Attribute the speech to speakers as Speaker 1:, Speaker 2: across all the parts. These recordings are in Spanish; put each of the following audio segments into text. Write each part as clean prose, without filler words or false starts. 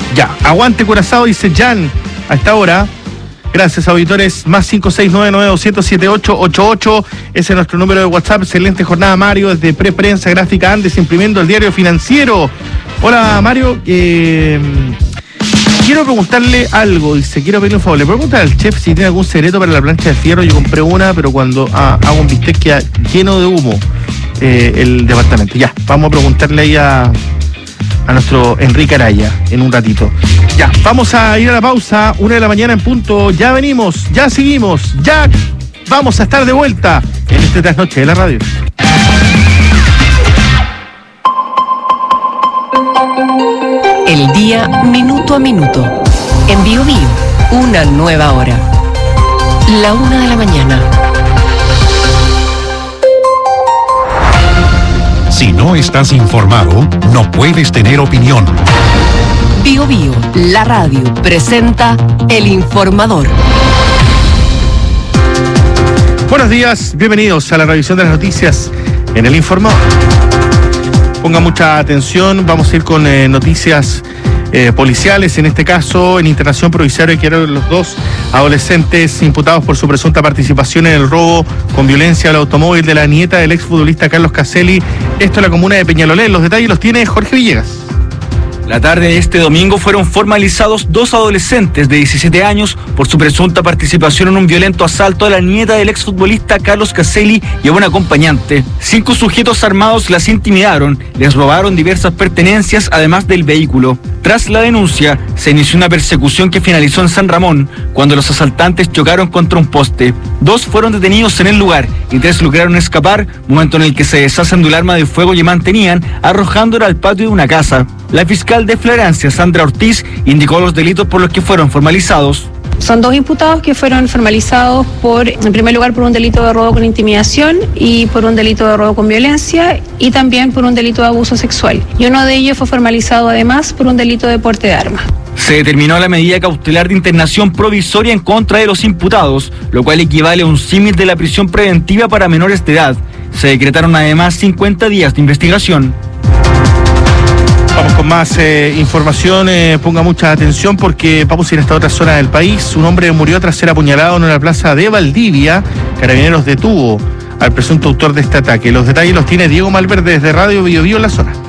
Speaker 1: Ya, aguante Curazao, dice Jan, a esta hora. Gracias, auditores. Más 569-900-7888. Ese es nuestro número de WhatsApp. Excelente jornada, Mario, desde Preprensa Gráfica Andes, imprimiendo el diario financiero. Hola, Mario. Quiero preguntarle algo, dice, quiero pedirle un favor. Le pregunto al chef si tiene algún secreto para la plancha de fierro. Yo compré una, pero cuando hago un bistec queda lleno de humo el departamento. Ya, vamos a preguntarle ahí a nuestro Enrique Araya en un ratito. Ya, vamos a ir a la pausa, 1 de la mañana en punto. Ya venimos, ya seguimos, ya vamos a estar de vuelta en este trasnoche de la radio.
Speaker 2: El día minuto a minuto. En Bio Bio, una nueva hora. La 1 de la mañana.
Speaker 3: Si no estás informado, no puedes tener opinión.
Speaker 2: Bio Bio, la radio, presenta El Informador.
Speaker 1: Buenos días, bienvenidos a la revisión de las noticias en El Informador. Ponga mucha atención, vamos a ir con noticias policiales, en este caso en internación provisoria quedaron los 2 adolescentes imputados por su presunta participación en el robo con violencia al automóvil de la nieta del exfutbolista Carlos Caselli, esto en la comuna de Peñalolén. Los detalles los tiene Jorge Villegas.
Speaker 4: La tarde de este domingo fueron formalizados 2 adolescentes de 17 años por su presunta participación en un violento asalto a la nieta del exfutbolista Carlos Caselli y a un acompañante. 5 sujetos armados las intimidaron, les robaron diversas pertenencias además del vehículo. Tras la denuncia, se inició una persecución que finalizó en San Ramón, cuando los asaltantes chocaron contra un poste. 2 fueron detenidos en el lugar y 3 lograron escapar, momento en el que se deshacen del arma de fuego que mantenían, arrojándola al patio de una casa. La fiscal de Flagrancia, Sandra Ortiz, indicó los delitos por los que fueron formalizados.
Speaker 5: Son 2 imputados que fueron formalizados en primer lugar, por un delito de robo con intimidación y por un delito de robo con violencia y también por un delito de abuso sexual. Y uno de ellos fue formalizado además por un delito de porte de arma.
Speaker 4: Se determinó la medida cautelar de internación provisoria en contra de los imputados, lo cual equivale a un símil de la prisión preventiva para menores de edad. Se decretaron además 50 días de investigación.
Speaker 1: Vamos con más información, ponga mucha atención porque vamos a ir hasta otra zona del país. Un hombre murió tras ser apuñalado en una plaza de Valdivia. Carabineros detuvo al presunto autor de este ataque. Los detalles los tiene Diego Malverde desde Radio Bio Bio en la zona.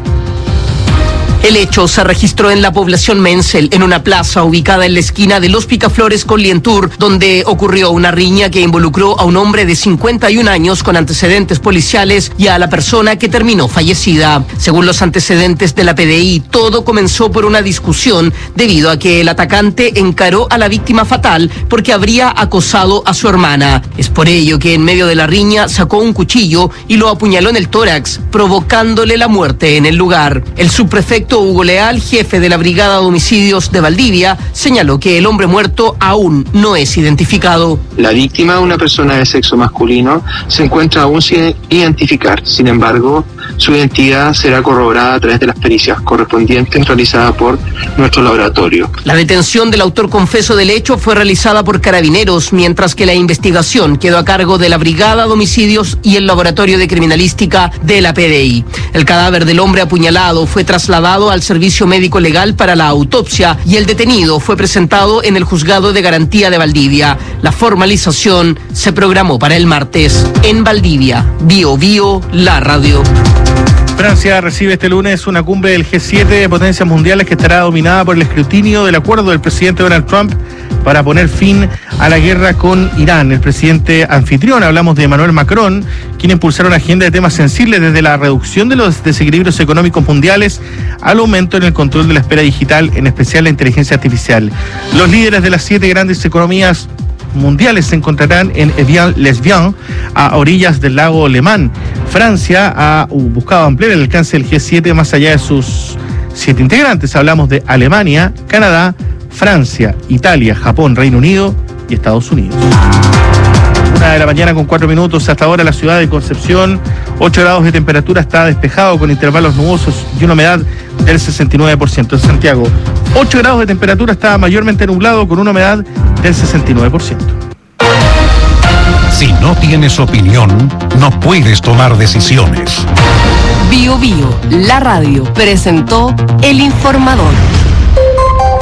Speaker 2: El hecho se registró en la población Menzel, en una plaza ubicada en la esquina de Los Picaflores con Lientur, donde ocurrió una riña que involucró a un hombre de 51 años con antecedentes policiales y a la persona que terminó fallecida. Según los antecedentes de la PDI, todo comenzó por una discusión debido a que el atacante encaró a la víctima fatal porque habría acosado a su hermana. Es por ello que en medio de la riña sacó un cuchillo y lo apuñaló en el tórax, provocándole la muerte en el lugar. El subprefecto Hugo Leal, jefe de la Brigada de Homicidios de Valdivia, señaló que el hombre muerto aún no es identificado.
Speaker 6: La víctima, una persona de sexo masculino, se encuentra aún sin identificar. Sin embargo, su identidad será corroborada a través de las pericias correspondientes realizadas por nuestro laboratorio.
Speaker 2: La detención del autor confeso del hecho fue realizada por Carabineros, mientras que la investigación quedó a cargo de la Brigada de Homicidios y el Laboratorio de Criminalística de la PDI. El cadáver del hombre apuñalado fue trasladado al servicio médico legal para la autopsia y el detenido fue presentado en el juzgado de garantía de Valdivia. La formalización se programó para el martes. En Valdivia, Bio Bio, la radio.
Speaker 1: Francia recibe este lunes una cumbre del G7 de potencias mundiales que estará dominada por el escrutinio del acuerdo del presidente Donald Trump para poner fin a la guerra con Irán. El presidente anfitrión, hablamos de Emmanuel Macron, quien impulsará una agenda de temas sensibles desde la reducción de los desequilibrios económicos mundiales al aumento en el control de la esfera digital, en especial la inteligencia artificial. Los líderes de las 7 grandes economías mundiales se encontrarán en Evian-les-Bains, a orillas del lago Le Mans. Francia ha buscado ampliar el alcance del G7 más allá de sus 7 integrantes. Hablamos de Alemania, Canadá, Francia, Italia, Japón, Reino Unido y Estados Unidos. 1 de la mañana con 4 minutos. Hasta ahora la ciudad de Concepción, 8 grados de temperatura, está despejado con intervalos nubosos y una humedad del 69%. En Santiago, 8 grados de temperatura, está mayormente nublado con una humedad del 69%.
Speaker 3: Si no tienes opinión, no puedes tomar decisiones.
Speaker 2: Bio Bio, la radio, presentó El Informador.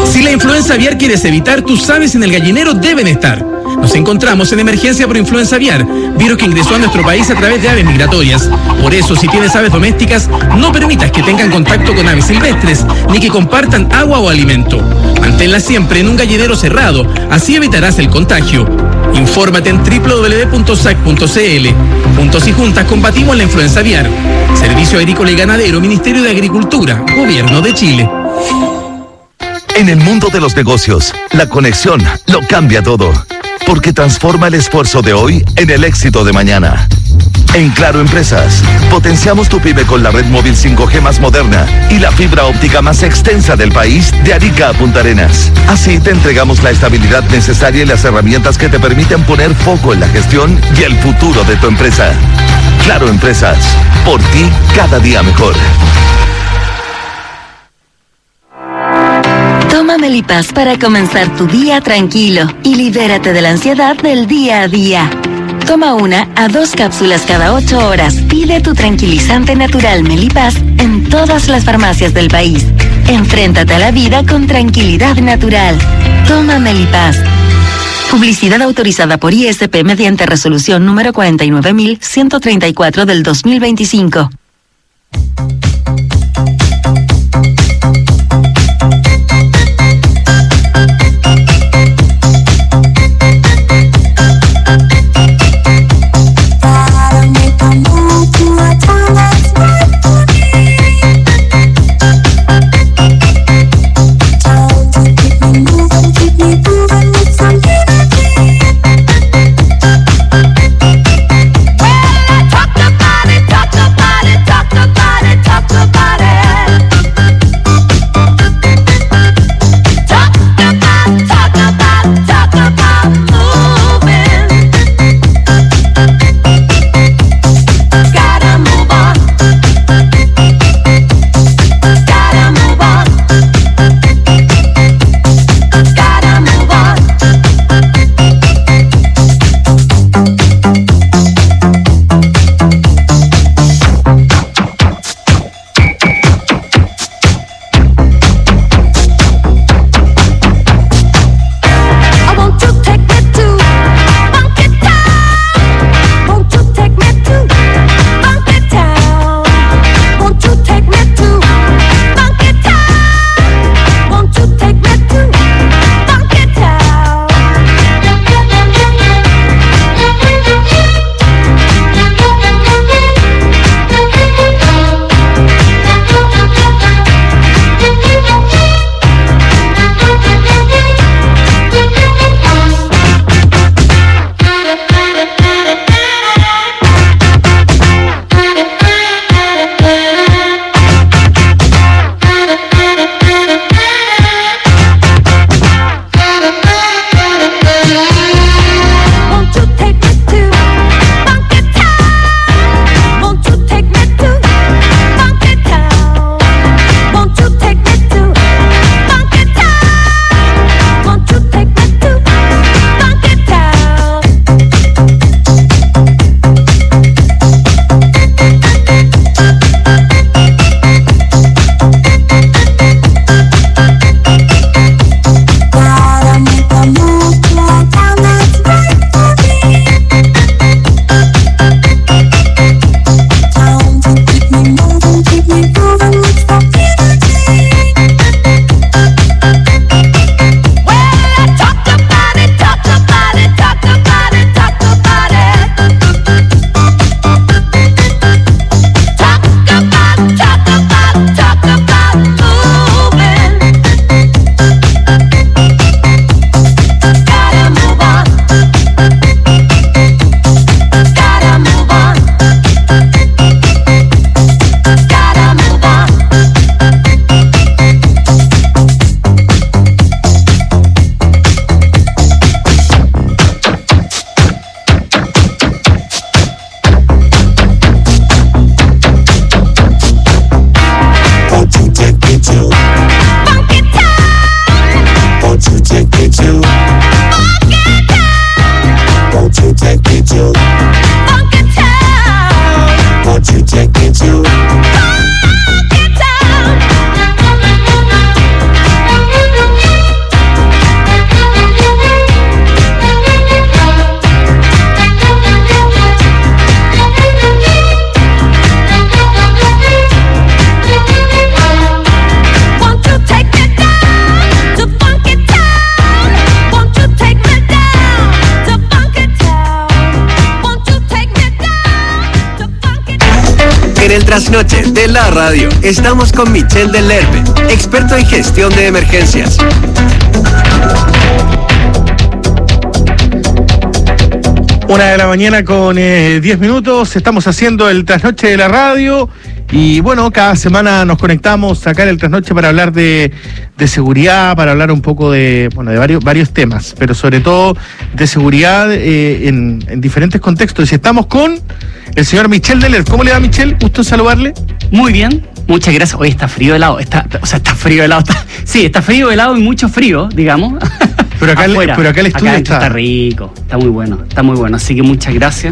Speaker 7: Si la influenza aviar quieres evitar, tus aves en el gallinero deben estar. Nos encontramos en emergencia por influenza aviar, virus que ingresó a nuestro país a través de aves migratorias. Por eso, si tienes aves domésticas, no permitas que tengan contacto con aves silvestres, ni que compartan agua o alimento. Manténlas siempre en un gallinero cerrado, así evitarás el contagio. Infórmate en www.sac.cl. Juntos y juntas combatimos la influenza aviar. Servicio Agrícola y Ganadero, Ministerio de Agricultura, Gobierno de Chile.
Speaker 8: En el mundo de los negocios, la conexión lo cambia todo, porque transforma el esfuerzo de hoy en el éxito de mañana. En Claro Empresas, potenciamos tu pyme con la red móvil 5G más moderna y la fibra óptica más extensa del país, de Arica a Punta Arenas. Así te entregamos la estabilidad necesaria y las herramientas que te permiten poner foco en la gestión y el futuro de tu empresa. Claro Empresas, por ti cada día mejor.
Speaker 9: Toma Melipaz para comenzar tu día tranquilo y libérate de la ansiedad del día a día. Toma 1 a 2 cápsulas cada 8 horas. Pide tu tranquilizante natural Melipaz en todas las farmacias del país. Enfréntate a la vida con tranquilidad natural. Toma Melipaz. Publicidad autorizada por ISP mediante resolución número 49.134 del 2025.
Speaker 10: el trasnoche de la radio estamos con Michel del Lerpe, experto en gestión de emergencias.
Speaker 1: Una de la mañana con 10 minutos, estamos haciendo el trasnoche de la radio y bueno, cada semana nos conectamos acá en el trasnoche para hablar de seguridad, para hablar un poco de varios temas, pero sobre todo de seguridad en diferentes contextos. Y estamos con el señor Michel del Lerpe. ¿Cómo le va, Michel? Gusto saludarle.
Speaker 11: Muy bien, muchas gracias. Hoy está frío helado, está frío helado. Está frío helado y mucho frío, digamos.
Speaker 1: Pero acá el estudio
Speaker 11: está rico, está muy bueno, así que muchas gracias.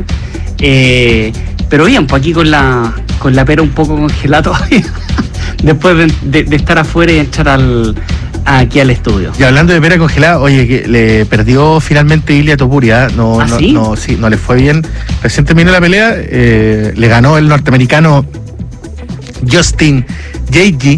Speaker 11: Pero bien, pues aquí con la pera un poco congelada todavía, después de estar afuera y entrar aquí al estudio.
Speaker 1: Y hablando de pera congelada, oye, que le perdió finalmente Ilia Topuria, no le fue bien. Recién terminó la pelea, le ganó el norteamericano Justin Gaethje,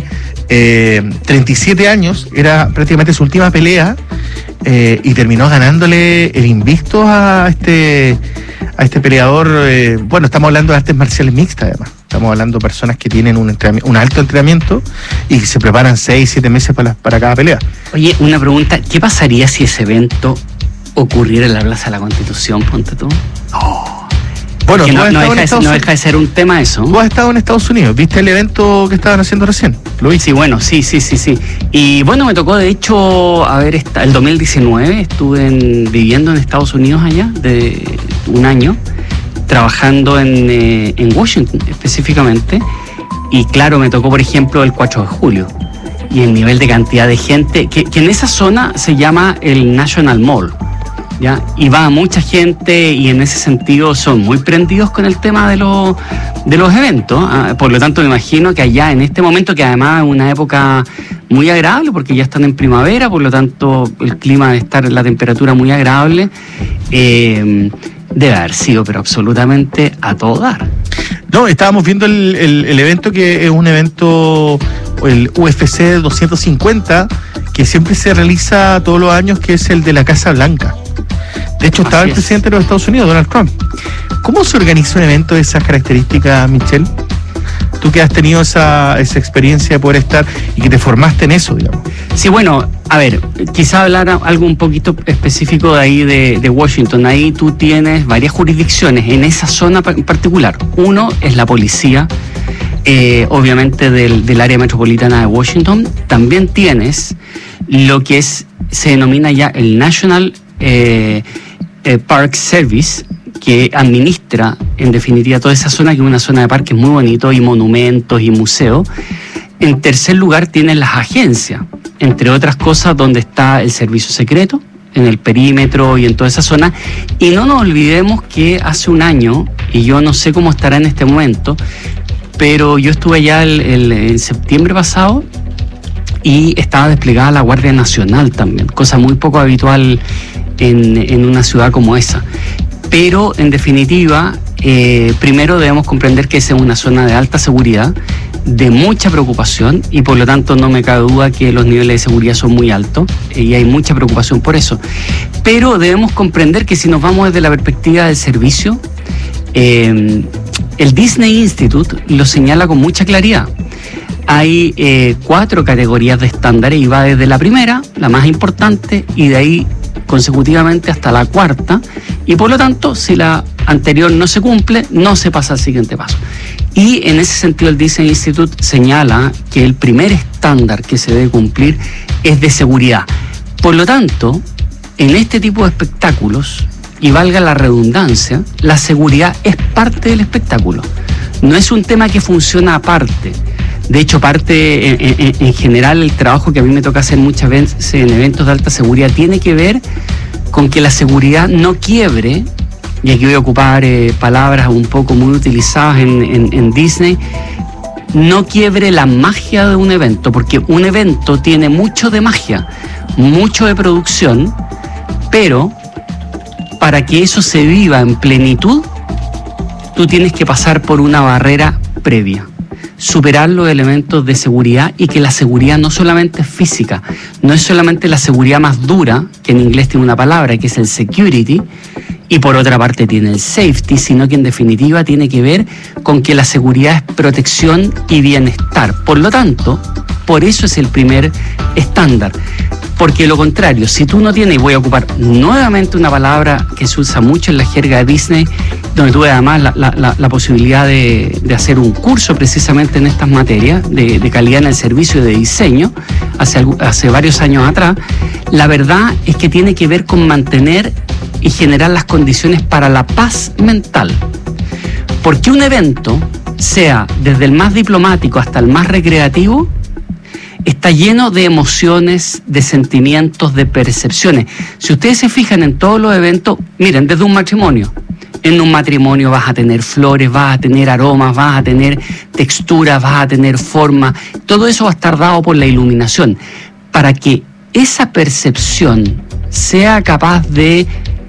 Speaker 1: 37 años, era prácticamente su última pelea. Y terminó ganándole el invicto a este peleador. Estamos hablando de artes marciales mixtas, además. Estamos hablando de personas que tienen un alto entrenamiento y se preparan 6-7 meses para cada pelea.
Speaker 11: Oye, una pregunta, ¿qué pasaría si ese evento ocurriera en la Plaza de la Constitución, ponte tú?
Speaker 1: Bueno,
Speaker 11: no deja de ser un tema eso.
Speaker 1: Tú has estado en Estados Unidos, ¿viste el evento que estaban haciendo recién?
Speaker 11: ¿Lo viste? Sí, bueno, sí. Y bueno, me tocó, de hecho, el 2019 estuve viviendo en Estados Unidos allá, de un año, trabajando en Washington específicamente. Y claro, me tocó, por ejemplo, el 4 de julio. Y el nivel de cantidad de gente, que en esa zona se llama el National Mall. ¿Ya? Y va mucha gente y en ese sentido son muy prendidos con el tema de los eventos. Por lo tanto, me imagino que allá en este momento, que además es una época muy agradable porque ya están en primavera, por lo tanto el clima debe estar en la temperatura muy agradable, debe haber sido pero absolutamente a todo dar.
Speaker 1: No, estábamos viendo el evento, que es un evento, el UFC 250, que siempre se realiza todos los años, que es el de la Casa Blanca. De hecho, estaba el presidente de los Estados Unidos, Donald Trump. ¿Cómo se organiza un evento de esas características, Michel? Tú que has tenido esa experiencia de poder estar y que te formaste en eso, digamos.
Speaker 11: Sí, bueno, a ver, quizá hablar algo un poquito específico de ahí de Washington. Ahí tú tienes varias jurisdicciones en esa zona en particular. Uno es la policía, obviamente del área metropolitana de Washington. También tienes lo que se denomina ya el National Park Service, que administra en definitiva toda esa zona, que es una zona de parques muy bonito, y monumentos y museos. En tercer lugar tienen las agencias, entre otras cosas, donde está el servicio secreto, en el perímetro y en toda esa zona. Y no nos olvidemos que hace un año, y yo no sé cómo estará en este momento, pero yo estuve allá en septiembre pasado y estaba desplegada la Guardia Nacional también, cosa muy poco habitual en una ciudad como esa. Pero en definitiva, primero debemos comprender que esa es una zona de alta seguridad, de mucha preocupación, y por lo tanto no me cabe duda que los niveles de seguridad son muy altos y hay mucha preocupación por eso. Pero debemos comprender que si nos vamos desde la perspectiva del servicio, el Disney Institute lo señala con mucha claridad. Hay 4 categorías de estándares y va desde la primera, la más importante, y de ahí consecutivamente hasta la 4ª, y por lo tanto, si la anterior no se cumple, no se pasa al siguiente paso. Y en ese sentido el Disney Institute señala que el primer estándar que se debe cumplir es de seguridad. Por lo tanto, en este tipo de espectáculos, y valga la redundancia, la seguridad es parte del espectáculo. No es un tema que funciona aparte. De hecho, en general, el trabajo que a mí me toca hacer muchas veces en eventos de alta seguridad tiene que ver con que la seguridad no quiebre, y aquí voy a ocupar palabras un poco muy utilizadas en Disney, no quiebre la magia de un evento, porque un evento tiene mucho de magia, mucho de producción, pero para que eso se viva en plenitud, tú tienes que pasar por una barrera previa, superar los elementos de seguridad, y que la seguridad no solamente es física, no es solamente la seguridad más dura, que en inglés tiene una palabra que es el security, y por otra parte tiene el safety, sino que en definitiva tiene que ver con que la seguridad es protección y bienestar. Por lo tanto, por eso es el primer estándar. Porque lo contrario, si tú no tienes, y voy a ocupar nuevamente una palabra que se usa mucho en la jerga de Disney, donde tuve además la posibilidad de hacer un curso precisamente en estas materias de calidad en el servicio y de diseño, hace varios años atrás, la verdad es que tiene que ver con mantener y generar las condiciones para la paz mental. Porque un evento, sea desde el más diplomático hasta el más recreativo, está lleno de emociones, de sentimientos, de percepciones. Si ustedes se fijan en todos los eventos, miren, desde un matrimonio. En un matrimonio vas a tener flores, vas a tener aromas, vas a tener texturas, vas a tener forma. Todo eso va a estar dado por la iluminación. Para que esa percepción sea capaz de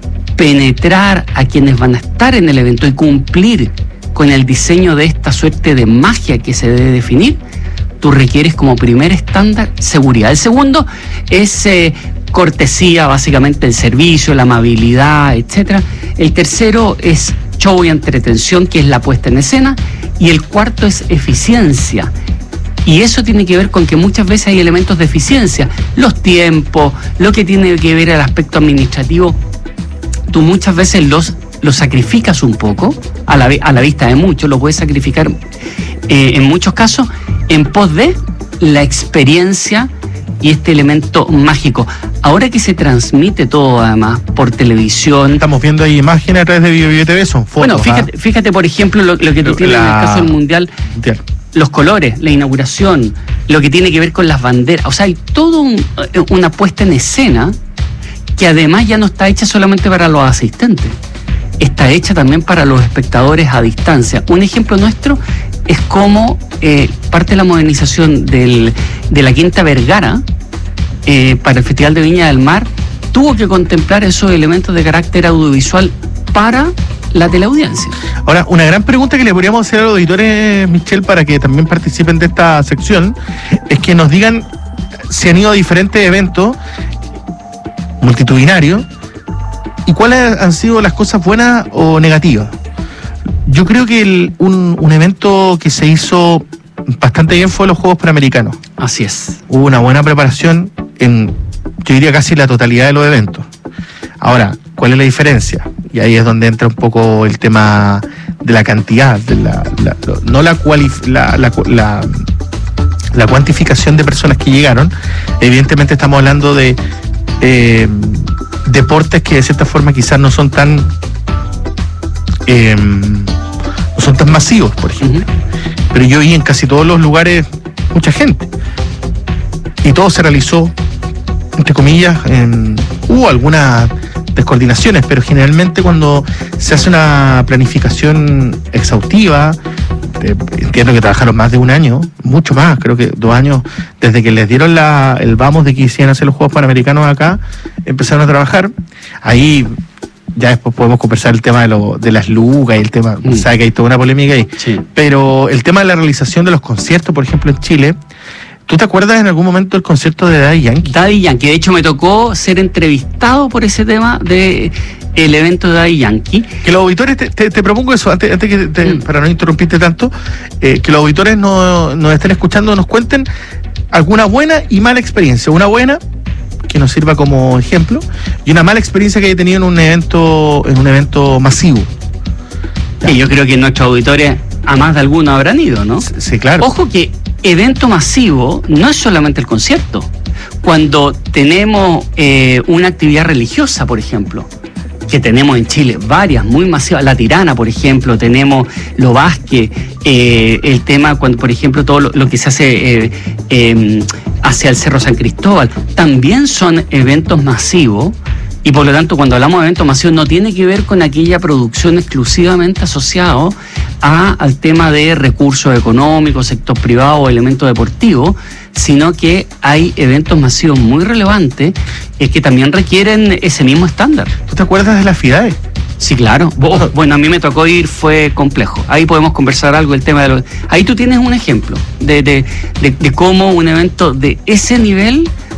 Speaker 11: penetrar a quienes van a estar en el evento y cumplir con el diseño de esta suerte de magia que se debe definir, tú requieres como primer estándar seguridad. El segundo es cortesía, básicamente el servicio, la amabilidad, etcétera. El tercero es show y entretención, que es la puesta en escena. Y el cuarto es eficiencia. Y eso tiene que ver con que muchas veces hay elementos de eficiencia. Los tiempos, lo que tiene que ver el aspecto administrativo, tú muchas veces los sacrificas un poco, a la vista de muchos, lo puedes sacrificar en muchos casos, en pos de la experiencia y este elemento mágico. Ahora que se transmite todo además por televisión.
Speaker 1: Estamos viendo ahí imágenes a través de Bio TV, son fotos.
Speaker 11: Bueno, fíjate por ejemplo lo que tú tienes en el caso del Mundial. Los colores, la inauguración, lo que tiene que ver con las banderas. O sea, hay todo una puesta en escena que además ya no está hecha solamente para los asistentes. Está hecha también para los espectadores a distancia. Un ejemplo nuestro es cómo parte de la modernización de la Quinta Vergara para el Festival de Viña del Mar tuvo que contemplar esos elementos de carácter audiovisual para la teleaudiencia.
Speaker 1: Ahora, una gran pregunta que le podríamos hacer a los auditores, Michelle, para que también participen de esta sección, es que nos digan si han ido a diferentes eventos multitudinarios y cuáles han sido las cosas buenas o negativas. Yo creo que un evento que se hizo bastante bien fue los Juegos Panamericanos.
Speaker 11: Así es.
Speaker 1: Hubo una buena preparación en, yo diría, casi la totalidad de los eventos. Ahora, ¿cuál es la diferencia? Y ahí es donde entra un poco el tema de la cantidad, de la cuantificación de personas que llegaron. Evidentemente estamos hablando de deportes que de cierta forma quizás no son tan masivos, por ejemplo. Pero yo vi en casi todos los lugares mucha gente y todo se realizó, entre comillas, hubo algunas descoordinaciones, pero generalmente cuando se hace una planificación exhaustiva, entiendo que trabajaron más de un año, mucho más, creo que 2 años, desde que les dieron el vamos de que quisieran hacer los Juegos Panamericanos acá, empezaron a trabajar. Ahí ya después podemos conversar el tema de las lucas y el tema, sabe que hay toda una polémica ahí, sí. Pero el tema de la realización de los conciertos, por ejemplo en Chile, ¿tú te acuerdas en algún momento del concierto de Daddy Yankee?
Speaker 11: Daddy Yankee, de hecho me tocó ser entrevistado por ese tema de el evento de Daddy Yankee.
Speaker 1: Que los auditores, te propongo eso, antes que para no interrumpirte tanto, que los auditores nos estén escuchando, nos cuenten alguna buena y mala experiencia. Una buena, que nos sirva como ejemplo, y una mala experiencia que haya tenido en un evento masivo.
Speaker 11: Y yo creo que nuestros auditores a más de algunos habrán ido, ¿no?
Speaker 1: Sí, claro.
Speaker 11: Ojo que evento masivo no es solamente el concierto. Cuando tenemos una actividad religiosa, por ejemplo, que tenemos en Chile varias muy masivas, la Tirana, por ejemplo, tenemos lo Vázquez, el tema cuando, por ejemplo, todo lo que se hace hacia el Cerro San Cristóbal, también son eventos masivos. Y por lo tanto, cuando hablamos de eventos masivos, no tiene que ver con aquella producción exclusivamente asociado al tema de recursos económicos, sector privado o elementos deportivos, sino que hay eventos masivos muy relevantes que también requieren ese mismo estándar.
Speaker 1: ¿Tú te acuerdas de las FIDAE?
Speaker 11: Sí, claro. Bueno, a mí me tocó ir, fue complejo. Ahí podemos conversar algo del tema Ahí tú tienes un ejemplo de cómo un evento de ese nivel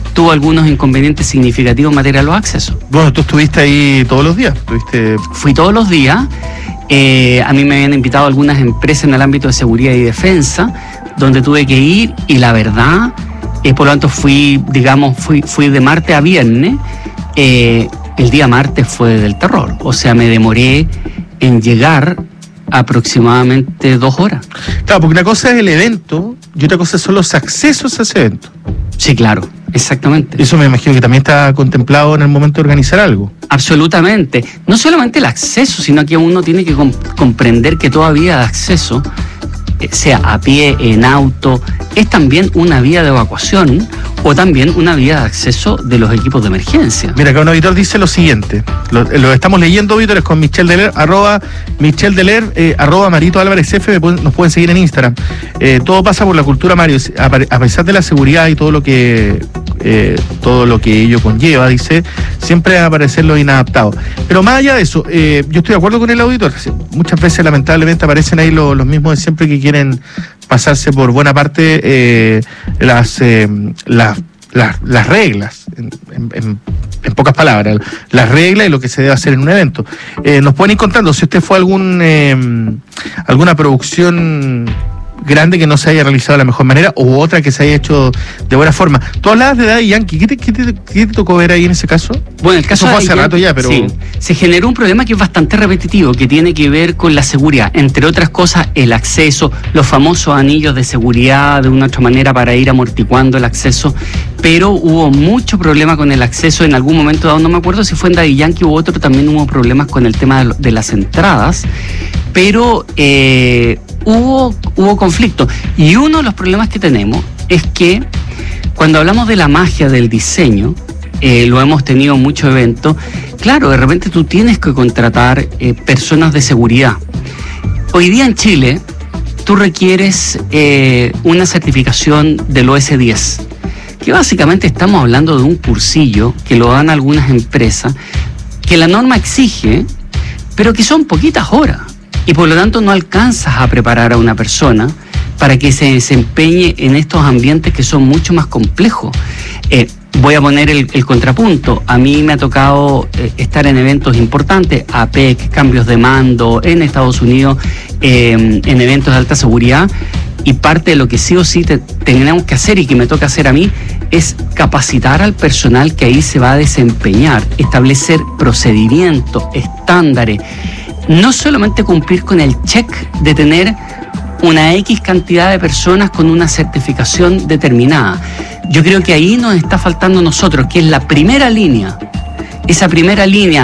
Speaker 11: tuvo algunos inconvenientes significativos en materia de los accesos.
Speaker 1: Bueno, tú estuviste ahí todos los días.
Speaker 11: Fui todos los días. A mí me habían invitado algunas empresas en el ámbito de seguridad y defensa, donde tuve que ir, y la verdad, por lo tanto fui de martes a viernes. El día martes fue del terror, o sea, me demoré en llegar aproximadamente 2 horas.
Speaker 1: Claro, porque una cosa es el evento y otra cosa son los accesos a ese evento.
Speaker 11: Sí, claro, exactamente.
Speaker 1: Eso me imagino que también está contemplado en el momento de organizar algo.
Speaker 11: Absolutamente. No solamente el acceso, sino que uno tiene que comprender que toda vía de acceso, sea a pie, en auto, es también una vía de evacuación o también una vía de acceso de los equipos de emergencia.
Speaker 1: Mira, acá un auditor dice lo siguiente, lo estamos leyendo, auditores, con Michel Deler, arroba Marito Álvarez F, nos pueden seguir en Instagram. Todo pasa por la cultura, Mario, a pesar de la seguridad y todo lo que ello conlleva, dice, siempre va a aparecer los inadaptados. Pero más allá de eso, yo estoy de acuerdo con el auditor. Muchas veces, lamentablemente, aparecen ahí los mismos de siempre que quieren pasarse por buena parte las reglas, en pocas palabras, las reglas y lo que se debe hacer en un evento. Nos pueden ir contando si usted fue a alguna producción grande que no se haya realizado de la mejor manera o otra que se haya hecho de buena forma. Tú hablabas de Daddy Yankee, ¿qué te tocó ver ahí en ese caso?
Speaker 11: Bueno, el caso
Speaker 1: fue hace rato ya, pero...
Speaker 11: Sí, se generó un problema que es bastante repetitivo, que tiene que ver con la seguridad, entre otras cosas el acceso, los famosos anillos de seguridad de una u otra manera para ir amortiguando el acceso, pero hubo mucho problema con el acceso en algún momento dado, no me acuerdo si fue en Daddy Yankee u otro, también hubo problemas con el tema de las entradas, pero hubo conflicto. Y uno de los problemas que tenemos es que cuando hablamos de la magia del diseño, lo hemos tenido en muchos eventos, claro, de repente tú tienes que contratar personas de seguridad. Hoy día en Chile, tú requieres una certificación del OS10, que básicamente estamos hablando de un cursillo que lo dan algunas empresas, que la norma exige, pero que son poquitas horas. Y por lo tanto no alcanzas a preparar a una persona para que se desempeñe en estos ambientes que son mucho más complejos. Voy a poner el contrapunto. A mí me ha tocado estar en eventos importantes, APEC, cambios de mando en Estados Unidos, en eventos de alta seguridad, y parte de lo que sí o sí tenemos que hacer y que me toca hacer a mí es capacitar al personal que ahí se va a desempeñar, establecer procedimientos, estándares. No solamente cumplir con el check de tener una X cantidad de personas con una certificación determinada. Yo creo que ahí nos está faltando a nosotros, que es la primera línea. Esa primera línea,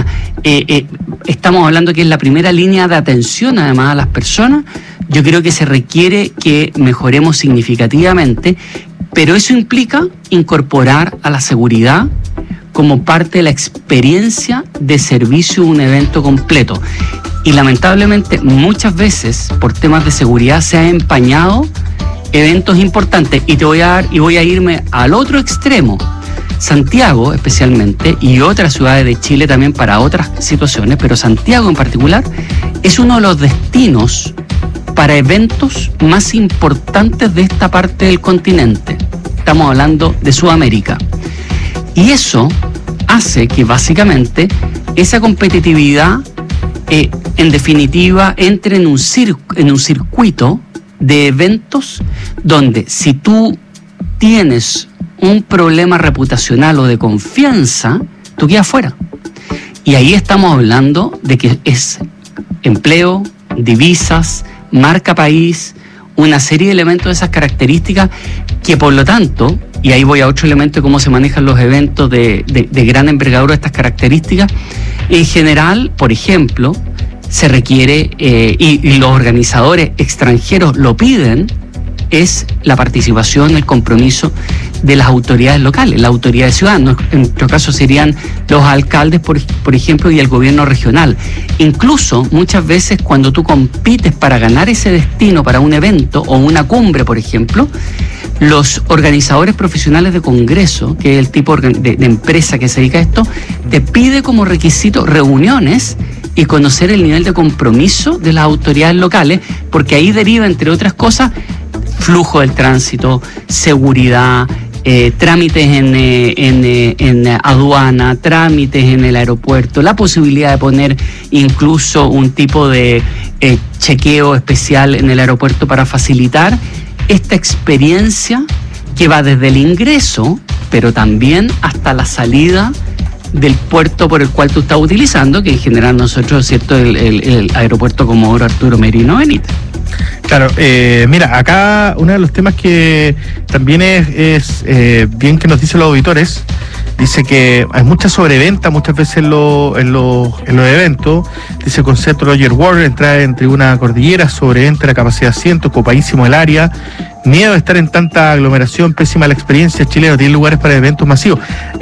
Speaker 11: estamos hablando que es la primera línea de atención además a las personas. Yo creo que se requiere que mejoremos significativamente, pero eso implica incorporar a la seguridad como parte de la experiencia de servicio de un evento completo. Y lamentablemente muchas veces por temas de seguridad se han empañado eventos importantes, y voy a irme al otro extremo. Santiago especialmente, y otras ciudades de Chile también para otras situaciones, pero Santiago en particular es uno de los destinos para eventos más importantes de esta parte del continente. Estamos hablando de Sudamérica. Y eso hace que básicamente esa competitividad, en definitiva, entre en un circuito de eventos donde si tú tienes un problema reputacional o de confianza, tú quedas fuera. Y ahí estamos hablando de que es empleo, divisas, marca país, una serie de elementos de esas características que, por lo tanto, y ahí voy a otro elemento de cómo se manejan los eventos de gran envergadura de estas características, en general, por ejemplo, se requiere, y los organizadores extranjeros lo piden, es la participación, el compromiso de las autoridades locales, las autoridades ciudadanas. En nuestro caso serían los alcaldes, por ejemplo, y el gobierno regional. Incluso muchas veces cuando tú compites para ganar ese destino para un evento o una cumbre, por ejemplo, los organizadores profesionales de congreso, que es el tipo de empresa que se dedica a esto, te pide como requisito reuniones y conocer el nivel de compromiso de las autoridades locales, porque ahí deriva, entre otras cosas, flujo del tránsito, seguridad, trámites en aduana, trámites en el aeropuerto, la posibilidad de poner incluso un tipo de chequeo especial en el aeropuerto para facilitar esta experiencia que va desde el ingreso, pero también hasta la salida del puerto por el cual tú estás utilizando, que en general nosotros, ¿cierto?, el aeropuerto Comodoro Arturo Merino Benítez.
Speaker 1: Claro, mira, acá uno de los temas que también es bien que nos dicen los auditores, dice que hay mucha sobreventa muchas veces en los eventos. Dice el concepto Roger Warren, entrada en tribuna cordillera, sobreventa de la capacidad de asientos, copadísimo el área, miedo de estar en tanta aglomeración, pésima la experiencia, Chile no tiene lugares para eventos masivos.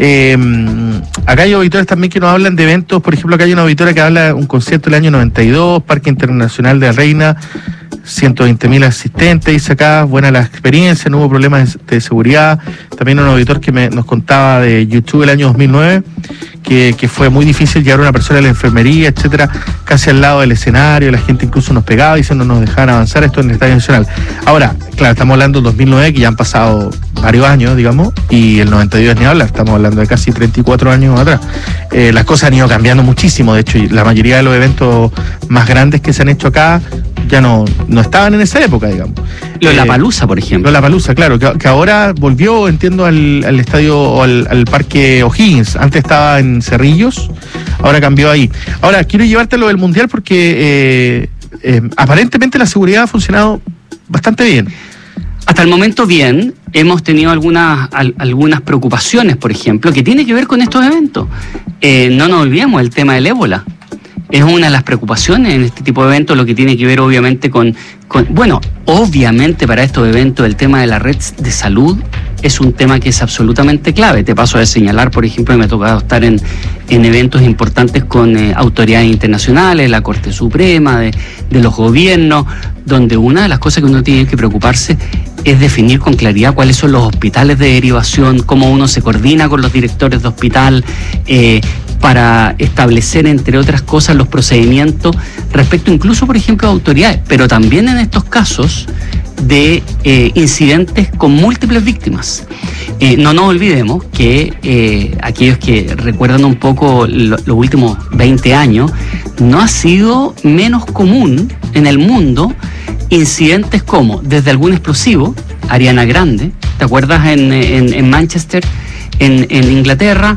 Speaker 1: Acá hay auditores también que nos hablan de eventos, por ejemplo, acá hay una auditora que habla de un concierto del año 92, Parque Internacional de la Reina, 120.000 asistentes, dice acá, buena la experiencia, no hubo problemas de seguridad. También un auditor que nos contaba de YouTube el año 2009, que fue muy difícil llevar a una persona a la enfermería, etcétera, casi al lado del escenario, la gente incluso nos pegaba y no nos dejaban avanzar, esto en el Estadio Nacional. Ahora, claro, estamos hablando del 2009, que ya han pasado varios años, digamos, y el 92 ni hablar, estamos hablando de casi 34 años atrás. Las cosas han ido cambiando muchísimo, de hecho, y la mayoría de los eventos más grandes que se han hecho acá ya no estaban en esa época, digamos.
Speaker 11: Lollapalooza, por ejemplo.
Speaker 1: Lollapalooza, claro, que ahora volvió, entiendo, al estadio o al Parque O'Higgins. Antes estaba en Cerrillos, ahora cambió ahí. Ahora, quiero llevarte a lo del Mundial porque aparentemente la seguridad ha funcionado bastante bien.
Speaker 11: Hasta el momento bien. Hemos tenido algunas preocupaciones, por ejemplo, que tiene que ver con estos eventos. No nos olvidemos el tema del ébola. Es una de las preocupaciones en este tipo de eventos, lo que tiene que ver obviamente obviamente para estos eventos el tema de la red de salud es un tema que es absolutamente clave. Te paso a señalar, por ejemplo, que me ha tocado estar en eventos importantes con autoridades internacionales, la Corte Suprema, de los gobiernos, donde una de las cosas que uno tiene que preocuparse es definir con claridad cuáles son los hospitales de derivación, cómo uno se coordina con los directores de hospital, para establecer, entre otras cosas, los procedimientos respecto incluso, por ejemplo, a autoridades, pero también en estos casos de incidentes con múltiples víctimas. No nos olvidemos que aquellos que recuerdan un poco los últimos 20 años, no ha sido menos común en el mundo incidentes como desde algún explosivo, Ariana Grande, ¿te acuerdas en Manchester, en Inglaterra?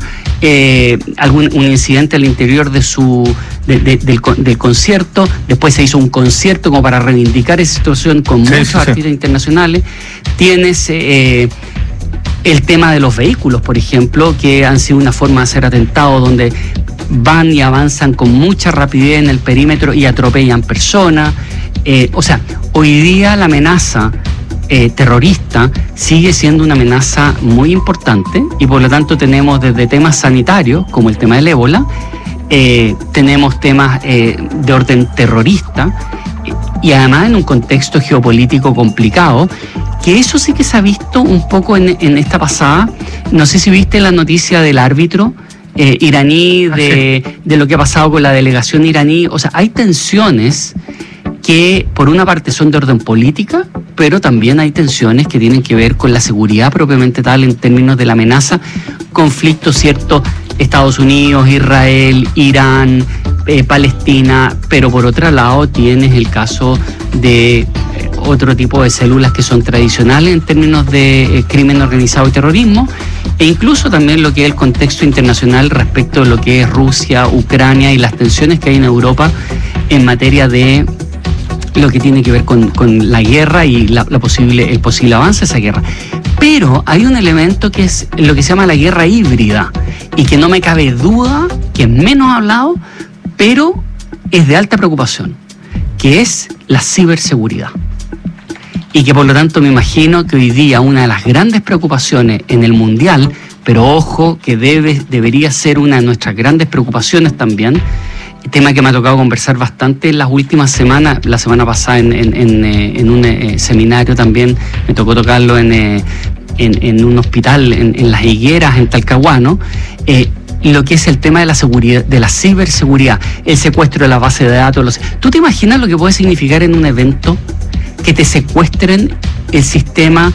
Speaker 11: Un incidente al interior del concierto, después se hizo un concierto como para reivindicar esa situación con muchos artistas internacionales. Tienes el tema de los vehículos, por ejemplo, que han sido una forma de hacer atentados donde van y avanzan con mucha rapidez en el perímetro y atropellan personas. Hoy día la amenaza terrorista sigue siendo una amenaza muy importante y por lo tanto tenemos desde temas sanitarios como el tema del ébola, tenemos temas de orden terrorista y además en un contexto geopolítico complicado, que eso sí que se ha visto un poco en esta pasada. No sé si viste la noticia del árbitro iraní, de lo que ha pasado con la delegación iraní. O sea, hay tensiones que por una parte son de orden política, pero también hay tensiones que tienen que ver con la seguridad propiamente tal en términos de la amenaza, conflicto, ¿cierto? Estados Unidos, Israel, Irán, Palestina, pero por otro lado tienes el caso de otro tipo de células que son tradicionales en términos de crimen organizado y terrorismo, e incluso también lo que es el contexto internacional respecto de lo que es Rusia, Ucrania y las tensiones que hay en Europa en materia de lo que tiene que ver con la guerra y el posible avance de esa guerra. Pero hay un elemento que es lo que se llama la guerra híbrida y que no me cabe duda que es menos hablado, pero es de alta preocupación, que es la ciberseguridad. Y que por lo tanto me imagino que hoy día una de las grandes preocupaciones en el mundial, pero ojo que debería ser una de nuestras grandes preocupaciones también, tema que me ha tocado conversar bastante en las últimas semanas. La semana pasada en un seminario también me tocó tocarlo en un hospital en Las Higueras, en Talcahuano, lo que es el tema de la seguridad, de la ciberseguridad, el secuestro de la base de datos. ¿Tú te imaginas lo que puede significar en un evento que te secuestren el sistema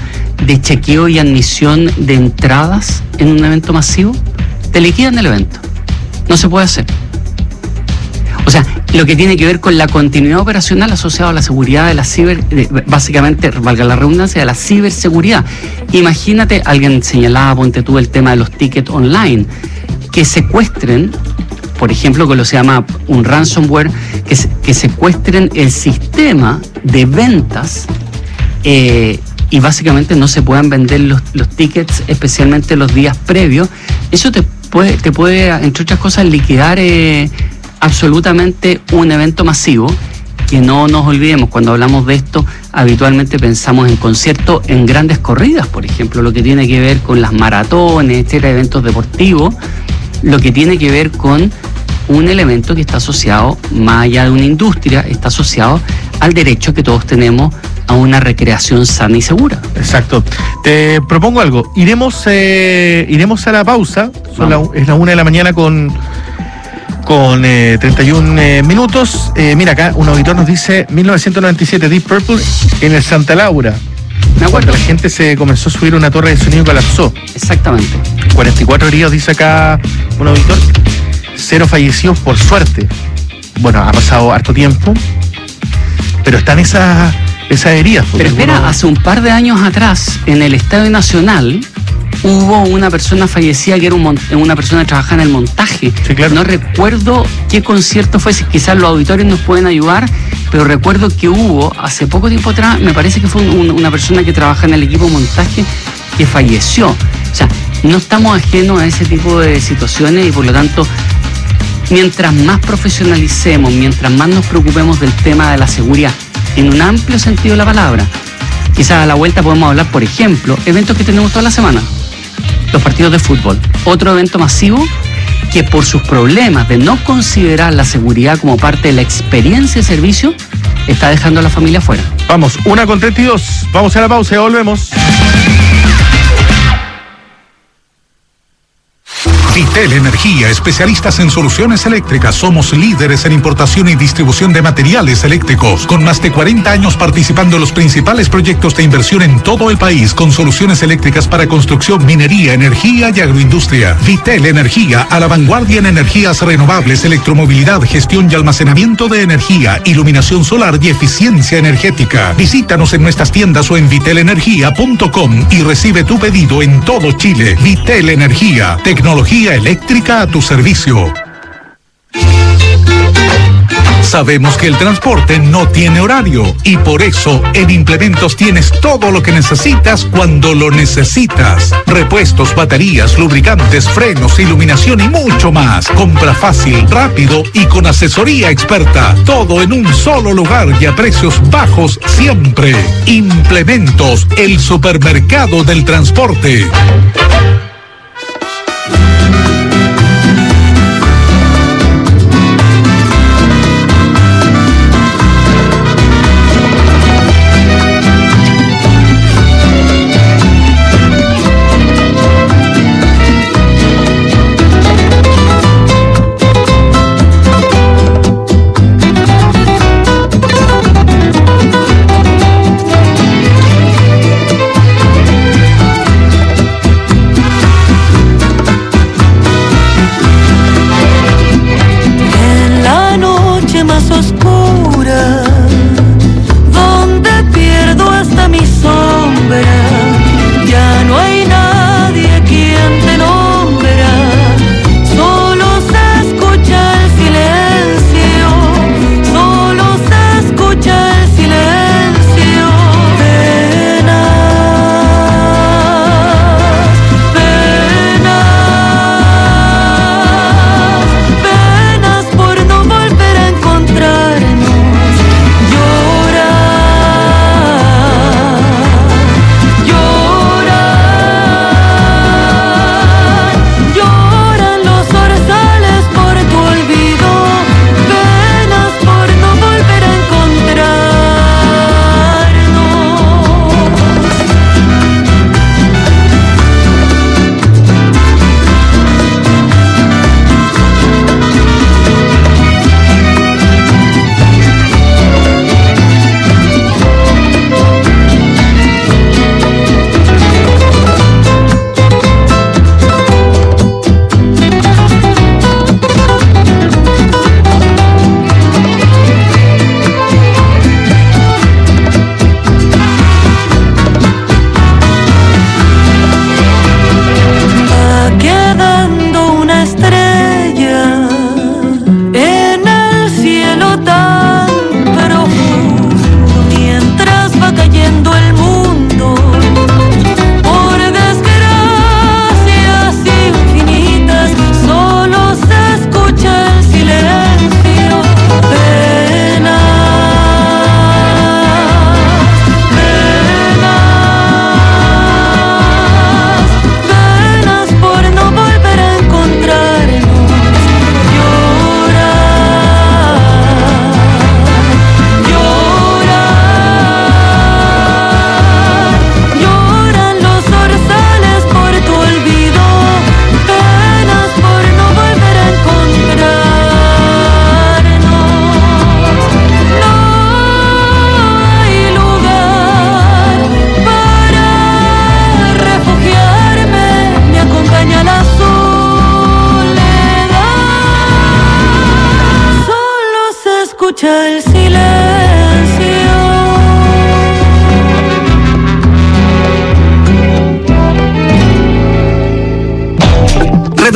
Speaker 11: de chequeo y admisión de entradas en un evento masivo, te liquidan el evento. No se puede hacer. O sea, lo que tiene que ver con la continuidad operacional asociada a la seguridad de la básicamente, valga la redundancia, de la ciberseguridad. Imagínate, alguien señalaba, ponte tú, el tema de los tickets online, que secuestren, por ejemplo, con lo que se llama un ransomware, que secuestren el sistema de ventas y básicamente no se puedan vender los tickets, especialmente los días previos. Eso te puede, entre otras cosas, liquidar absolutamente un evento masivo. Que no nos olvidemos, cuando hablamos de esto, habitualmente pensamos en conciertos, en grandes corridas, por ejemplo, lo que tiene que ver con las maratones, etcétera, eventos deportivos, lo que tiene que ver con un elemento que está asociado, más allá de una industria, está asociado al derecho que todos tenemos a una recreación sana y segura.
Speaker 1: Exacto. Te propongo algo. Iremos a la pausa. Es la 1 de la mañana con 31 minutos. Mira acá, un auditor nos dice 1997 Deep Purple en el Santa Laura.
Speaker 11: Me acuerdo.
Speaker 1: Cuando la gente se comenzó a subir una torre de sonido y colapsó.
Speaker 11: Exactamente.
Speaker 1: 44 heridos, dice acá un auditor. 0 fallecidos, por suerte. Bueno, ha pasado harto tiempo, pero están esas heridas.
Speaker 11: Pero espera, hace un par de años atrás, en el Estadio Nacional, hubo una persona fallecida que era una persona que trabajaba en el montaje.
Speaker 1: Sí, claro.
Speaker 11: No recuerdo qué concierto fue, si quizás los auditorios nos pueden ayudar, pero recuerdo que hubo, hace poco tiempo atrás, me parece que fue una persona que trabaja en el equipo de montaje que falleció. O sea, no estamos ajenos a ese tipo de situaciones y por lo tanto, mientras más profesionalicemos, mientras más nos preocupemos del tema de la seguridad, en un amplio sentido de la palabra, quizás a la vuelta podemos hablar, por ejemplo, eventos que tenemos toda la semana. Los partidos de fútbol. Otro evento masivo que por sus problemas de no considerar la seguridad como parte de la experiencia de servicio, está dejando a la familia fuera.
Speaker 1: Vamos, 1:32. Vamos a la pausa y volvemos.
Speaker 3: Vitel Energía, especialistas en soluciones eléctricas. Somos líderes en importación y distribución de materiales eléctricos, con más de 40 años participando en los principales proyectos de inversión en todo el país, con soluciones eléctricas para construcción, minería, energía y agroindustria. Vitel Energía, a la vanguardia en energías renovables, electromovilidad, gestión y almacenamiento de energía, iluminación solar y eficiencia energética. Visítanos en nuestras tiendas o en vitelenergia.com y recibe tu pedido en todo Chile. Vitel Energía, tecnología eléctrica a tu servicio. Sabemos que el transporte no tiene horario y por eso en Implementos tienes todo lo que necesitas cuando lo necesitas. Repuestos, baterías, lubricantes, frenos, iluminación y mucho más. Compra fácil, rápido y con asesoría experta. Todo en un solo lugar y a precios bajos siempre. Implementos, el supermercado del transporte.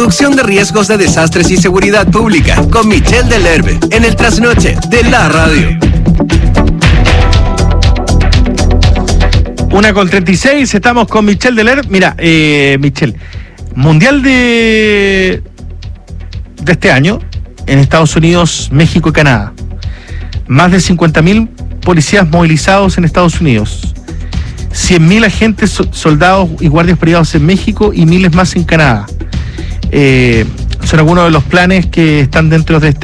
Speaker 10: reducción de riesgos de desastres y seguridad pública, con Michelle Delerbe, en el trasnoche de la radio.
Speaker 1: 1:36, estamos con Michelle Delerbe. Mira, Michelle, Mundial de este año en Estados Unidos, México y Canadá. Más de 50.000 policías movilizados en Estados Unidos. 100.000 agentes, soldados y guardias privados en México y miles más en Canadá. Son algunos de los planes que están dentro de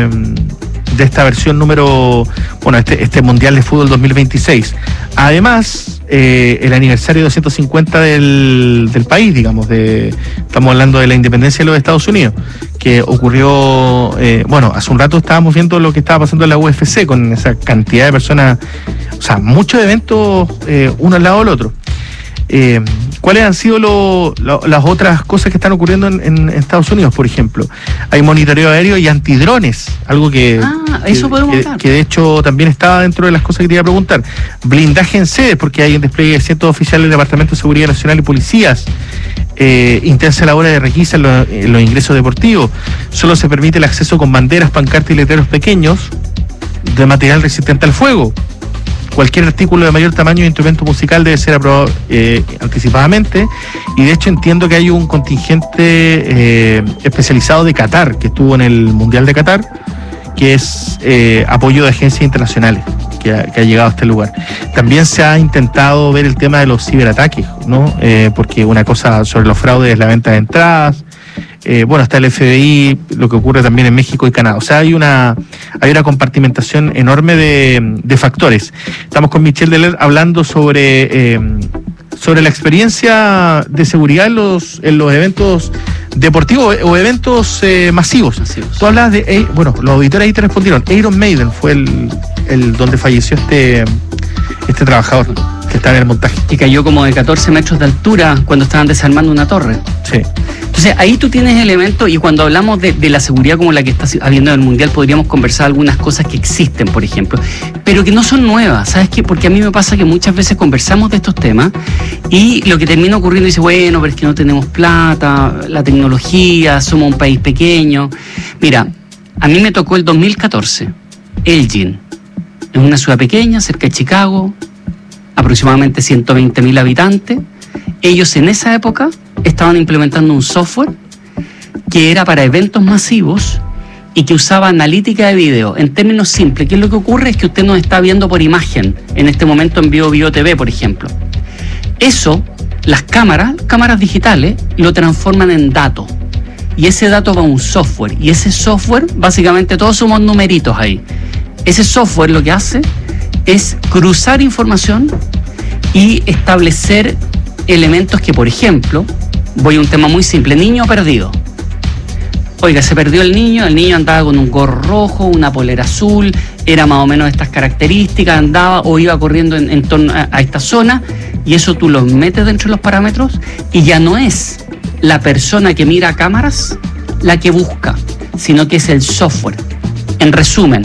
Speaker 1: esta versión número, este Mundial de Fútbol 2026. Además, el aniversario 250 del país, digamos, estamos hablando de la independencia de los Estados Unidos, que ocurrió, hace un rato estábamos viendo lo que estaba pasando en la UFC con esa cantidad de personas, o sea, muchos eventos uno al lado del otro. ¿Cuáles han sido las otras cosas que están ocurriendo en Estados Unidos, por ejemplo? Hay monitoreo aéreo y antidrones, algo que de hecho también estaba dentro de las cosas que te iba a preguntar. Blindaje en sedes, porque hay un despliegue de cientos oficiales del Departamento de Seguridad Nacional y policías. Intensa labor de requisa en los ingresos deportivos. Solo se permite el acceso con banderas, pancartas y letreros pequeños de material resistente al fuego. Cualquier artículo de mayor tamaño e instrumento musical debe ser aprobado anticipadamente, y de hecho entiendo que hay un contingente especializado de Qatar, que estuvo en el Mundial de Qatar, que es apoyo de agencias internacionales, que ha llegado a este lugar. También se ha intentado ver el tema de los ciberataques, ¿no? Porque una cosa sobre los fraudes es la venta de entradas. Está el FBI, lo que ocurre también en México y Canadá. O sea, hay una compartimentación enorme de factores. Estamos con Michelle Delerbe hablando sobre la experiencia de seguridad en los eventos deportivos o eventos masivos. Tú hablas de, los auditores ahí te respondieron. Iron Maiden fue el donde falleció este trabajador que está en el montaje.
Speaker 11: Que cayó como de 14 metros de altura cuando estaban desarmando una torre.
Speaker 1: Sí.
Speaker 11: Entonces ahí tú tienes elementos, y cuando hablamos de la seguridad como la que está habiendo en el Mundial, podríamos conversar algunas cosas que existen, por ejemplo, pero que no son nuevas. ¿Sabes qué? Porque a mí me pasa que muchas veces conversamos de estos temas y lo que termina ocurriendo dice, pero es que no tenemos plata, la tecnología, somos un país pequeño. Mira, a mí me tocó el 2014, Elgin, en una ciudad pequeña, cerca de Chicago, aproximadamente 120.000 habitantes. Ellos en esa época estaban implementando un software que era para eventos masivos y que usaba analítica de video. En términos simples, ¿qué es lo que ocurre? Es que usted nos está viendo por imagen, en este momento en Bio TV, por ejemplo. Eso, las cámaras digitales, lo transforman en datos. Y ese dato va a un software. Y ese software, básicamente todos somos numeritos ahí. Ese software lo que hace es cruzar información y establecer elementos que, por ejemplo, voy a un tema muy simple, niño perdido. Oiga, se perdió el niño andaba con un gorro rojo, una polera azul, era más o menos de estas características, andaba o iba corriendo en torno a esta zona, y eso tú lo metes dentro de los parámetros y ya no es la persona que mira cámaras la que busca, sino que es el software. En resumen,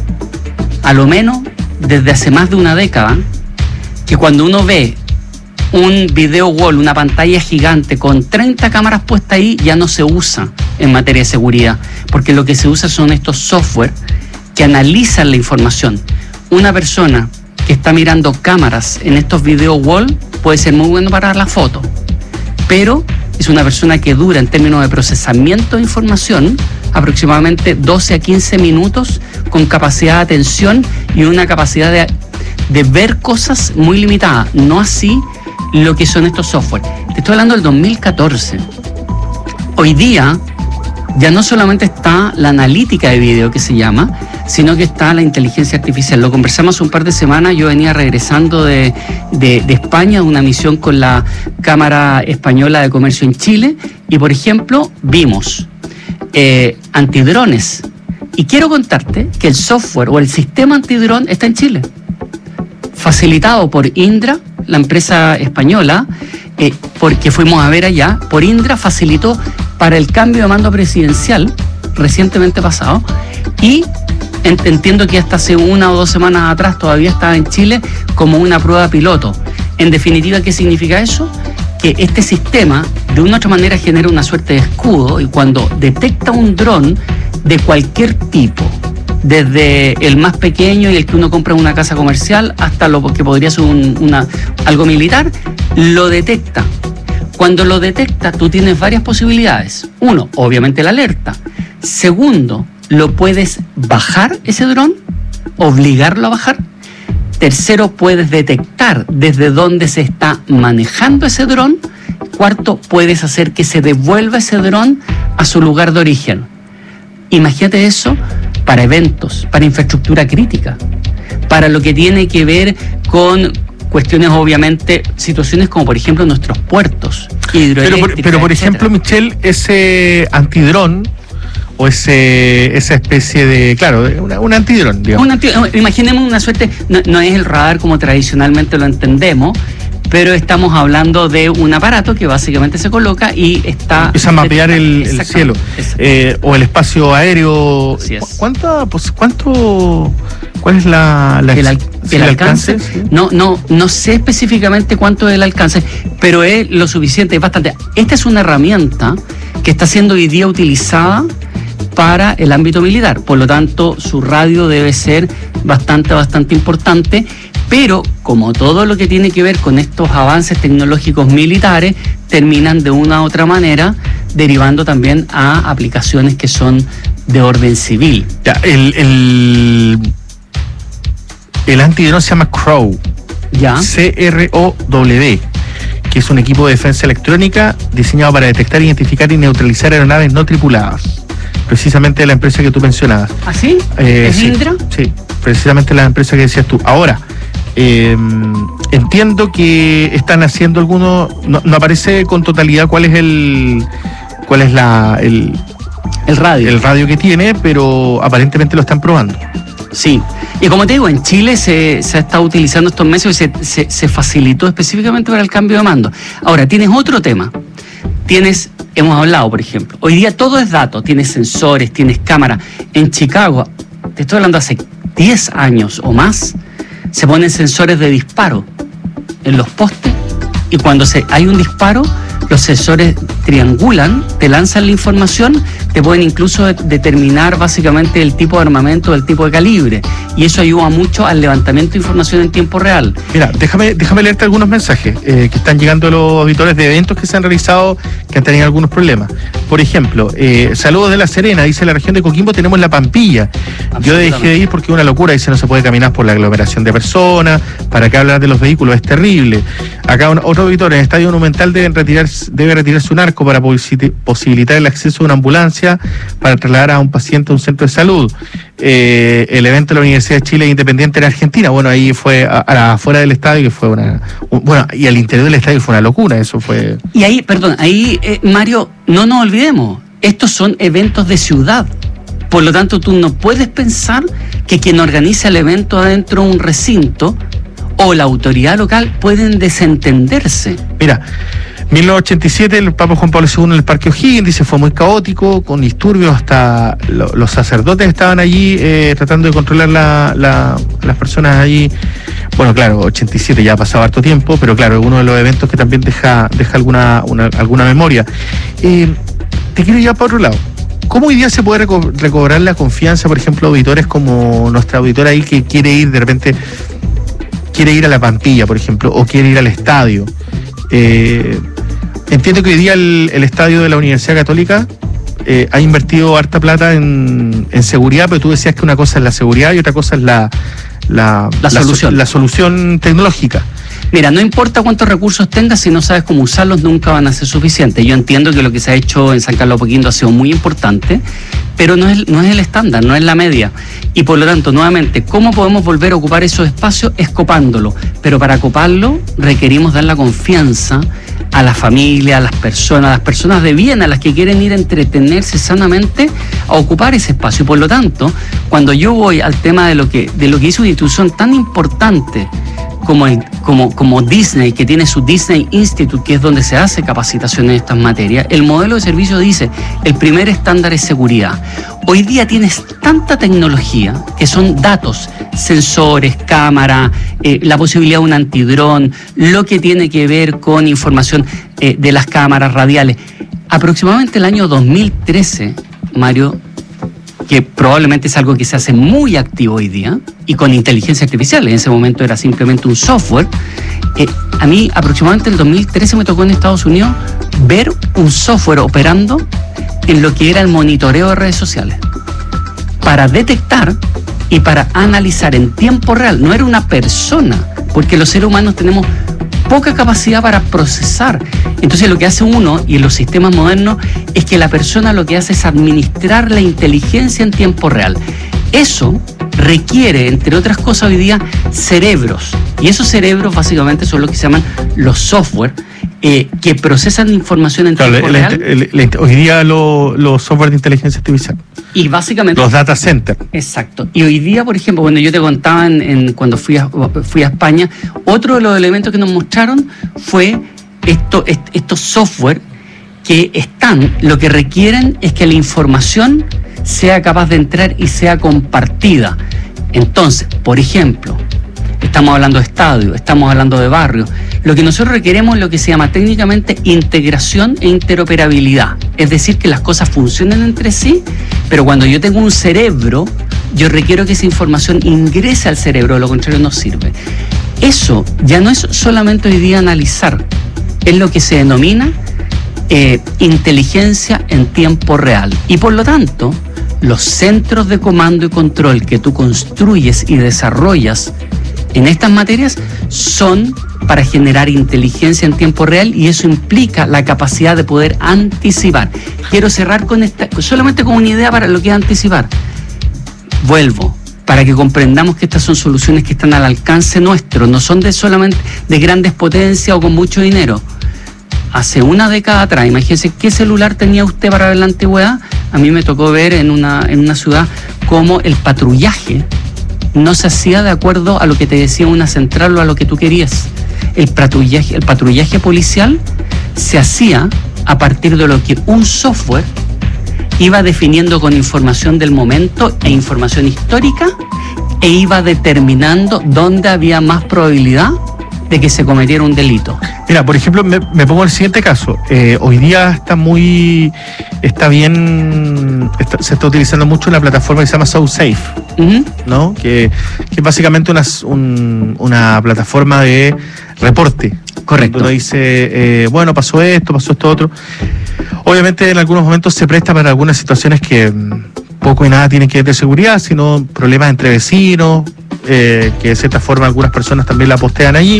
Speaker 11: a lo menos desde hace más de una década, que cuando uno ve un video wall, una pantalla gigante con 30 cámaras puestas ahí, ya no se usa en materia de seguridad, porque lo que se usa son estos software que analizan la información. Una persona que está mirando cámaras en estos video wall puede ser muy bueno para la foto, pero es una persona que dura en términos de procesamiento de información aproximadamente 12 a 15 minutos, con capacidad de atención y una capacidad de ver cosas muy limitada, no así lo que son estos software. Te estoy hablando del 2014. Hoy día ya no solamente está la analítica de video, que se llama, sino que está la inteligencia artificial. Lo conversamos hace un par de semanas. Yo venía regresando de España, de una misión con la Cámara Española de Comercio en Chile, y por ejemplo vimos antidrones. Y quiero contarte que el software o el sistema antidrón está en Chile, facilitado por Indra, la empresa española, porque fuimos a ver allá. Por Indra facilitó para el cambio de mando presidencial recientemente pasado, y entiendo que hasta hace 1 o 2 semanas atrás todavía estaba en Chile como una prueba piloto. En definitiva, ¿qué significa eso? Que este sistema de una u otra manera genera una suerte de escudo, y cuando detecta un dron de cualquier tipo, desde el más pequeño y el que uno compra en una casa comercial hasta lo que podría ser algo militar, lo detecta. Cuando lo detecta, tú tienes varias posibilidades. Uno, obviamente la alerta. Segundo, lo puedes bajar ese dron, obligarlo a bajar. Tercero, puedes detectar desde dónde se está manejando ese dron. Cuarto, puedes hacer que se devuelva ese dron a su lugar de origen. Imagínate eso para eventos, para infraestructura crítica, para lo que tiene que ver con cuestiones, obviamente, situaciones como por ejemplo nuestros puertos hidroeléctricos.
Speaker 1: Pero por ejemplo, Michelle, ese antidrón o esa especie de, claro, un antidrón, digamos.
Speaker 11: Imaginemos una suerte, no es el radar como tradicionalmente lo entendemos, pero estamos hablando de un aparato que básicamente se coloca y empieza
Speaker 1: a mapear el cielo o el espacio aéreo. ¿Cuál es el
Speaker 11: alcance?
Speaker 1: ¿Sí?
Speaker 11: No sé específicamente cuánto es el alcance, pero es lo suficiente, es bastante. Esta es una herramienta que está siendo hoy día utilizada para el ámbito militar, por lo tanto su radio debe ser bastante importante, pero como todo lo que tiene que ver con estos avances tecnológicos militares, terminan de una u otra manera derivando también a aplicaciones que son de orden civil.
Speaker 1: Ya, el antidrón se llama CROW,
Speaker 11: ¿ya?
Speaker 1: CROW, que es un equipo de defensa electrónica diseñado para detectar, identificar y neutralizar aeronaves no tripuladas. Precisamente de la empresa que tú mencionabas.
Speaker 11: ¿Ah, sí? ¿Es Indra?
Speaker 1: Sí, precisamente la empresa que decías tú. Ahora, entiendo que están haciendo algunos, no aparece con totalidad cuál es el radio que tiene, pero aparentemente lo están probando.
Speaker 11: Sí, y como te digo, en Chile se ha estado utilizando estos meses y se facilitó específicamente para el cambio de mando. Ahora, tienes otro tema. Hemos hablado, por ejemplo, hoy día todo es datos, tienes sensores, tienes cámaras. En Chicago, te estoy hablando hace 10 años o más, se ponen sensores de disparo en los postes y cuando hay un disparo, los sensores triangulan, te lanzan la información, te pueden incluso determinar básicamente el tipo de armamento, el tipo de calibre, y eso ayuda mucho al levantamiento de información en tiempo real.
Speaker 1: Mira, déjame leerte algunos mensajes que están llegando a los auditores de eventos que se han realizado que han tenido algunos problemas. Por ejemplo, saludos de La Serena, dice: la región de Coquimbo tenemos la Pampilla. Yo dejé de ir porque es una locura, dice, no se puede caminar por la aglomeración de personas, para qué hablar de los vehículos, es terrible. Acá otro auditor: en el Estadio Monumental debe retirarse un arco para posibilitar el acceso de una ambulancia para trasladar a un paciente a un centro de salud. El evento de la Universidad de Chile Independiente en Argentina, bueno, ahí fue afuera del estadio, que fue y al interior del estadio fue una locura, eso fue.
Speaker 11: Y ahí, Mario, no nos olvidemos, estos son eventos de ciudad. Por lo tanto, tú no puedes pensar que quien organiza el evento adentro de un recinto o la autoridad local pueden desentenderse.
Speaker 1: Mira, 1987, el Papa Juan Pablo II en el Parque O'Higgins, dice, fue muy caótico, con disturbios, hasta los sacerdotes estaban allí tratando de controlar las personas allí. Bueno, claro, 87 ya ha pasado harto tiempo, pero claro, es uno de los eventos que también deja alguna memoria. Te quiero llevar para otro lado. ¿Cómo hoy día se puede recobrar la confianza, por ejemplo, auditores como nuestra auditora ahí que quiere ir de repente, quiere ir a la Pampilla, por ejemplo, o quiere ir al estadio? Entiendo que hoy día el estadio de la Universidad Católica ha invertido harta plata en seguridad, pero tú decías que una cosa es la seguridad y otra cosa es la solución tecnológica.
Speaker 11: Mira, no importa cuántos recursos tengas, si no sabes cómo usarlos, nunca van a ser suficientes. Yo entiendo que lo que se ha hecho en San Carlos de Apoquindo ha sido muy importante, pero no es el estándar, no es la media. Y por lo tanto, nuevamente, ¿cómo podemos volver a ocupar esos espacios? Es copándolo. Pero para coparlo requerimos dar la confianza a la familia, a las personas de bien, a las que quieren ir a entretenerse sanamente, a ocupar ese espacio. Y por lo tanto, cuando yo voy al tema de lo que hizo una institución tan importante como Disney, que tiene su Disney Institute, que es donde se hace capacitación en estas materias, el modelo de servicio dice, el primer estándar es seguridad. Hoy día tienes tanta tecnología, que son datos, sensores, cámara, la posibilidad de un antidrón, lo que tiene que ver con información de las cámaras radiales. Aproximadamente el año 2013, Mario, que probablemente es algo que se hace muy activo hoy día, y con inteligencia artificial, en ese momento era simplemente un software. A mí aproximadamente el 2013 me tocó en Estados Unidos ver un software operando en lo que era el monitoreo de redes sociales, para detectar y para analizar en tiempo real. No era una persona, porque los seres humanos tenemos poca capacidad para procesar. Entonces lo que hace uno, y en los sistemas modernos, es que la persona lo que hace es administrar la inteligencia en tiempo real. Eso requiere, entre otras cosas, hoy día, cerebros. Y esos cerebros básicamente son lo que se llaman los software, que procesan información en tiempo real.
Speaker 1: Hoy día los software de inteligencia artificial.
Speaker 11: Y básicamente...
Speaker 1: los data centers.
Speaker 11: Exacto. Y hoy día, por ejemplo, cuando yo te contaba cuando fui a España, otro de los elementos que nos mostraron fue estos software que lo que requieren es que la información sea capaz de entrar y sea compartida. Entonces, por ejemplo, estamos hablando de estadios, estamos hablando de barrios. Lo que nosotros requeremos es lo que se llama técnicamente integración e interoperabilidad. Es decir, que las cosas funcionen entre sí, pero cuando yo tengo un cerebro, yo requiero que esa información ingrese al cerebro, de lo contrario no sirve. Eso ya no es solamente hoy día analizar, es lo que se denomina inteligencia en tiempo real. Y por lo tanto, los centros de comando y control que tú construyes y desarrollas en estas materias son para generar inteligencia en tiempo real, y eso implica la capacidad de poder anticipar. Quiero cerrar con solamente con una idea para lo que es anticipar. Vuelvo, para que comprendamos que estas son soluciones que están al alcance nuestro, no son solamente de grandes potencias o con mucho dinero. Hace una década atrás, imagínense qué celular tenía usted para ver la antigüedad. A mí me tocó ver en una ciudad cómo el patrullaje no se hacía de acuerdo a lo que te decía una central o a lo que tú querías. El patrullaje policial se hacía a partir de lo que un software iba definiendo con información del momento e información histórica, e iba determinando dónde había más probabilidad de que se cometiera un delito.
Speaker 1: Mira, por ejemplo, me pongo el siguiente caso. Hoy día se está utilizando mucho una plataforma que se llama SoSafe, ¿no? Que es básicamente una plataforma de reporte.
Speaker 11: Correcto.
Speaker 1: Uno dice, pasó esto otro. Obviamente en algunos momentos se presta para algunas situaciones que poco y nada tienen que ver de seguridad, sino problemas entre vecinos, que de cierta forma algunas personas también la postean allí.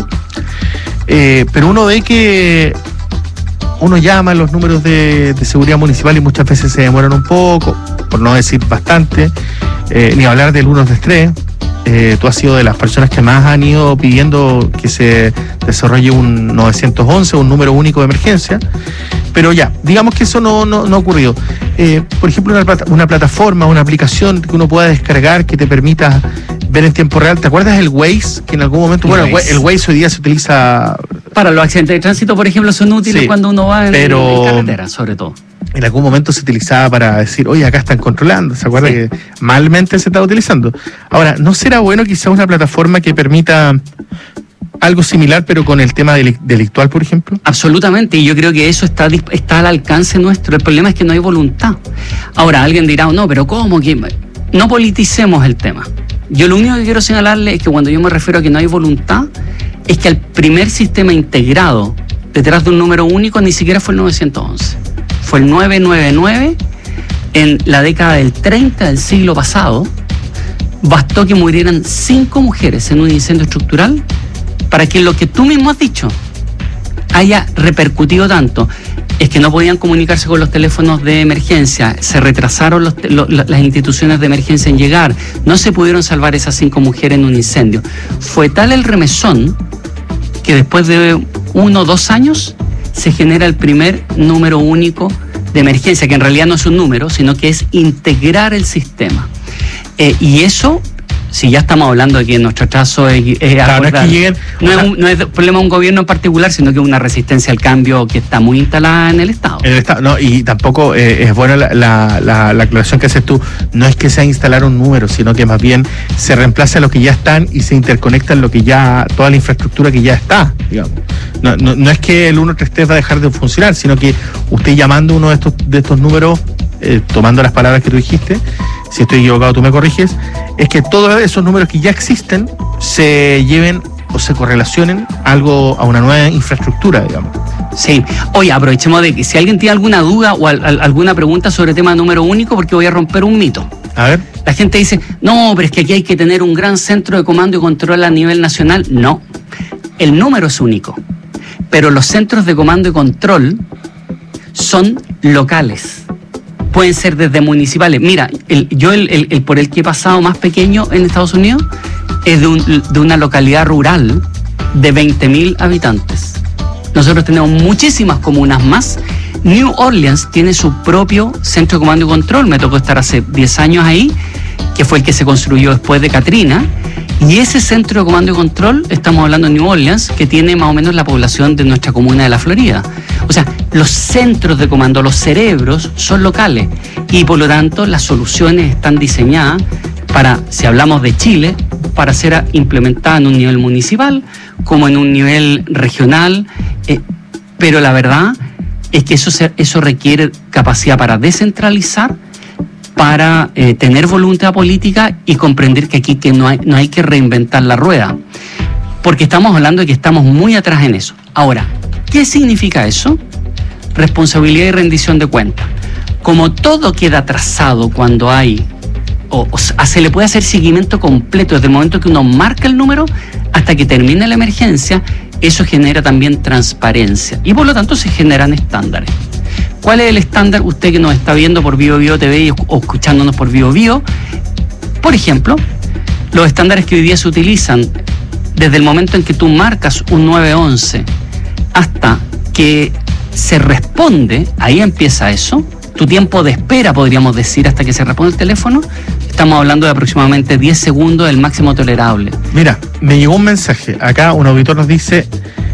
Speaker 1: Pero uno ve que uno llama a los números de seguridad municipal y muchas veces se demoran un poco, por no decir bastante, ni hablar del 123. Tú has sido de las personas que más han ido pidiendo que se desarrolle un 911, un número único de emergencia, pero ya, digamos que eso no ha ocurrido. Por ejemplo, una plataforma, una aplicación que uno pueda descargar que te permita ver en tiempo real. ¿Te acuerdas del Waze? Que en algún momento, el Waze hoy día se utiliza...
Speaker 11: Para los accidentes de tránsito, por ejemplo, son útiles cuando uno va en carretera, sobre todo.
Speaker 1: En algún momento se utilizaba para decir, oye, acá están controlando. ¿Se acuerda que malmente se está utilizando? Ahora, ¿no será bueno quizá una plataforma que permita algo similar, pero con el tema delictual, por ejemplo?
Speaker 11: Absolutamente, y yo creo que eso está al alcance nuestro. El problema es que no hay voluntad. Ahora, alguien dirá, no, pero ¿cómo? No politicemos el tema. Yo lo único que quiero señalarle es que cuando yo me refiero a que no hay voluntad, es que el primer sistema integrado detrás de un número único ni siquiera fue el 911. Fue el 999 en la década del 30 del siglo pasado. Bastó que murieran 5 mujeres en un incendio estructural para que lo que tú mismo has dicho haya repercutido tanto. Es que no podían comunicarse con los teléfonos de emergencia, se retrasaron las instituciones de emergencia en llegar, no se pudieron salvar esas 5 mujeres en un incendio. Fue tal el remesón que después de 1 o 2 años se genera el primer número único de emergencia, que en realidad no es un número, sino que es integrar el sistema. Y eso Si ya estamos hablando de que nuestro trazo es
Speaker 1: claro, no es que lleguen,
Speaker 11: no es problema de un gobierno en particular, sino que es una resistencia al cambio que está muy instalada en el Estado.
Speaker 1: No, y tampoco es buena la aclaración que haces tú. No es que sea instalar un número, sino que más bien se reemplaza lo que ya están y se interconecta en lo que ya, toda la infraestructura que ya está, digamos. No es que el 133 va a dejar de funcionar, sino que usted llamando uno de estos números, tomando las palabras que tú dijiste, si estoy equivocado tú me corriges, es que todos esos números que ya existen se lleven o se correlacionen a una nueva infraestructura, digamos.
Speaker 11: Sí. Oye, aprovechemos de que si alguien tiene alguna duda o alguna pregunta sobre el tema número único, porque voy a romper un mito.
Speaker 1: A ver.
Speaker 11: La gente dice, no, pero es que aquí hay que tener un gran centro de comando y control a nivel nacional. No, el número es único, pero los centros de comando y control son locales. Pueden ser desde municipales. Mira, el por el que he pasado más pequeño en Estados Unidos es de una localidad rural de 20.000 habitantes. Nosotros tenemos muchísimas comunas más. New Orleans tiene su propio centro de comando y control. Me tocó estar hace 10 años ahí, que fue el que se construyó después de Katrina. Y ese centro de comando y control, estamos hablando de New Orleans, que tiene más o menos la población de nuestra comuna de la Florida. O sea, los centros de comando, los cerebros, son locales. Y por lo tanto, las soluciones están diseñadas para, si hablamos de Chile, para ser implementadas en un nivel municipal, como en un nivel regional. Pero la verdad es que eso requiere capacidad para descentralizar, para tener voluntad política y comprender que aquí no hay que reinventar la rueda, porque estamos hablando de que estamos muy atrás en eso. Ahora, ¿qué significa eso? Responsabilidad y rendición de cuentas. Como todo queda trazado cuando hay, se le puede hacer seguimiento completo desde el momento que uno marca el número hasta que termine la emergencia, eso genera también transparencia y por lo tanto se generan estándares. ¿Cuál es el estándar? Usted que nos está viendo por Vivo Vivo TV o escuchándonos por Vivo Vivo, por ejemplo, los estándares que hoy día se utilizan desde el momento en que tú marcas un 911 hasta que se responde, ahí empieza eso, tu tiempo de espera, podríamos decir, hasta que se responde el teléfono, estamos hablando de aproximadamente 10 segundos, el máximo tolerable.
Speaker 1: Mira, me llegó un mensaje, acá un auditor nos dice,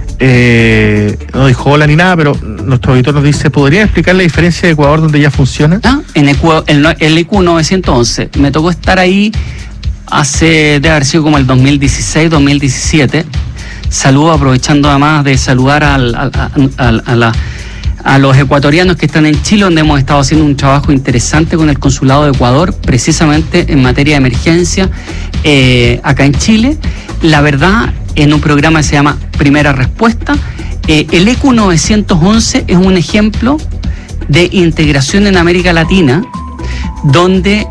Speaker 1: no dijo hola ni nada, pero nuestro auditor nos dice, ¿podría explicar la diferencia de Ecuador donde ya funciona?
Speaker 11: En el IQ 911, me tocó estar ahí debe haber sido como el 2016, 2017. Saludo, aprovechando además de saludar a los ecuatorianos que están en Chile, donde hemos estado haciendo un trabajo interesante con el Consulado de Ecuador, precisamente en materia de emergencia, acá en Chile. La verdad, en un programa que se llama Primera Respuesta, el EQ 911 es un ejemplo de integración en América Latina, donde,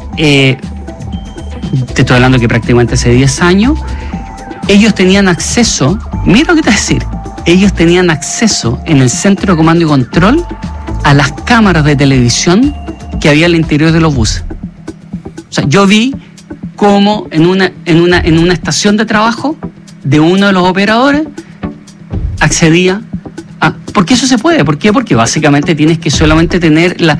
Speaker 11: te estoy hablando que prácticamente hace 10 años, ellos tenían acceso, mira lo que te voy a decir, ellos tenían acceso en el centro de comando y control a las cámaras de televisión que había al interior de los buses. O sea, yo vi cómo en una estación de trabajo de uno de los operadores accedía a... Porque eso se puede. ¿Por qué? Porque básicamente tienes que solamente tener la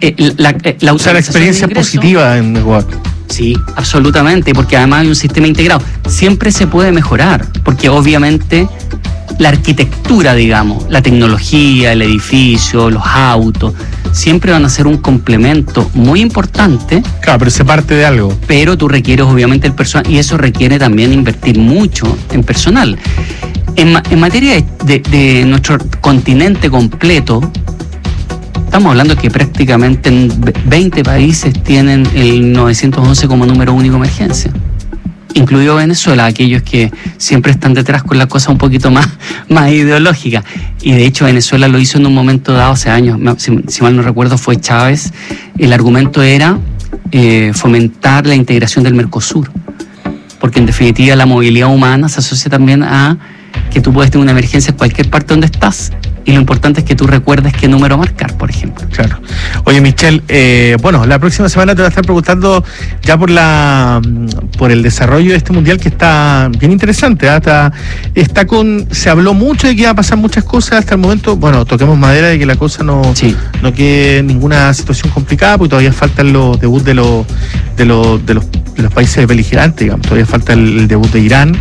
Speaker 1: experiencia positiva en Ecuador.
Speaker 11: Sí, absolutamente, porque además hay un sistema integrado. Siempre se puede mejorar, porque obviamente la arquitectura, digamos, la tecnología, el edificio, los autos, siempre van a ser un complemento muy importante.
Speaker 1: Claro, pero se parte de algo.
Speaker 11: Pero tú requieres obviamente el personal, y eso requiere también invertir mucho en personal. En materia de nuestro continente completo, estamos hablando que prácticamente en 20 países tienen el 911 como número único de emergencia, incluido Venezuela, aquellos que siempre están detrás con la cosa un poquito más ideológica. Y de hecho Venezuela lo hizo en un momento dado, hace años, si mal no recuerdo fue Chávez. El argumento era fomentar la integración del Mercosur, porque en definitiva la movilidad humana se asocia también a que tú puedes tener una emergencia en cualquier parte donde estás, y lo importante es que tú recuerdes qué número marcar, por ejemplo.
Speaker 1: Claro. Oye, Michelle, bueno, la próxima semana te voy a estar preguntando ya por el desarrollo de este mundial, que está bien interesante, ¿eh? Se habló mucho de que iba a pasar muchas cosas hasta el momento. Bueno, toquemos madera de que la cosa no quede ninguna situación complicada, porque todavía faltan los debuts de los países beligerantes, digamos. Todavía falta el debut de Irán,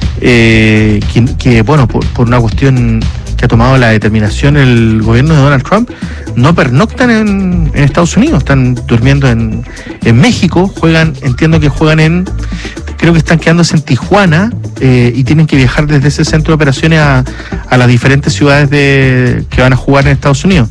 Speaker 1: que bueno, por una cuestión que ha tomado la determinación el gobierno de Donald Trump, no pernoctan en Estados Unidos, están durmiendo en México, entiendo que juegan creo que están quedándose en Tijuana, y tienen que viajar desde ese centro de operaciones a las diferentes ciudades que van a jugar en Estados Unidos.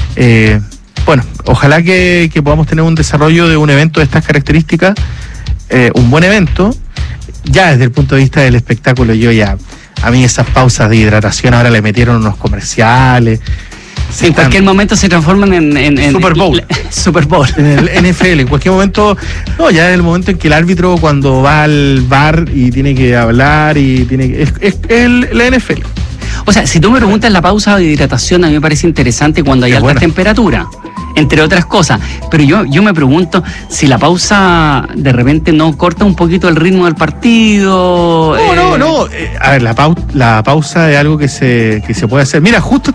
Speaker 1: Bueno, ojalá que podamos tener un desarrollo de un evento de estas características, un buen evento. Ya desde el punto de vista del espectáculo, a mí esas pausas de hidratación ahora le metieron unos comerciales.
Speaker 11: En cualquier momento se transforman en
Speaker 1: Super Bowl.
Speaker 11: Super Bowl.
Speaker 1: En el NFL, en cualquier momento. No, ya es el momento en que el árbitro, cuando va al bar y tiene que hablar y es la NFL.
Speaker 11: O sea, si tú me preguntas la pausa de hidratación, a mí me parece interesante cuando hay alta temperatura, entre otras cosas. Pero yo me pregunto si la pausa de repente no corta un poquito el ritmo del partido.
Speaker 1: No. A ver, la pausa es algo que se puede hacer. Mira, justo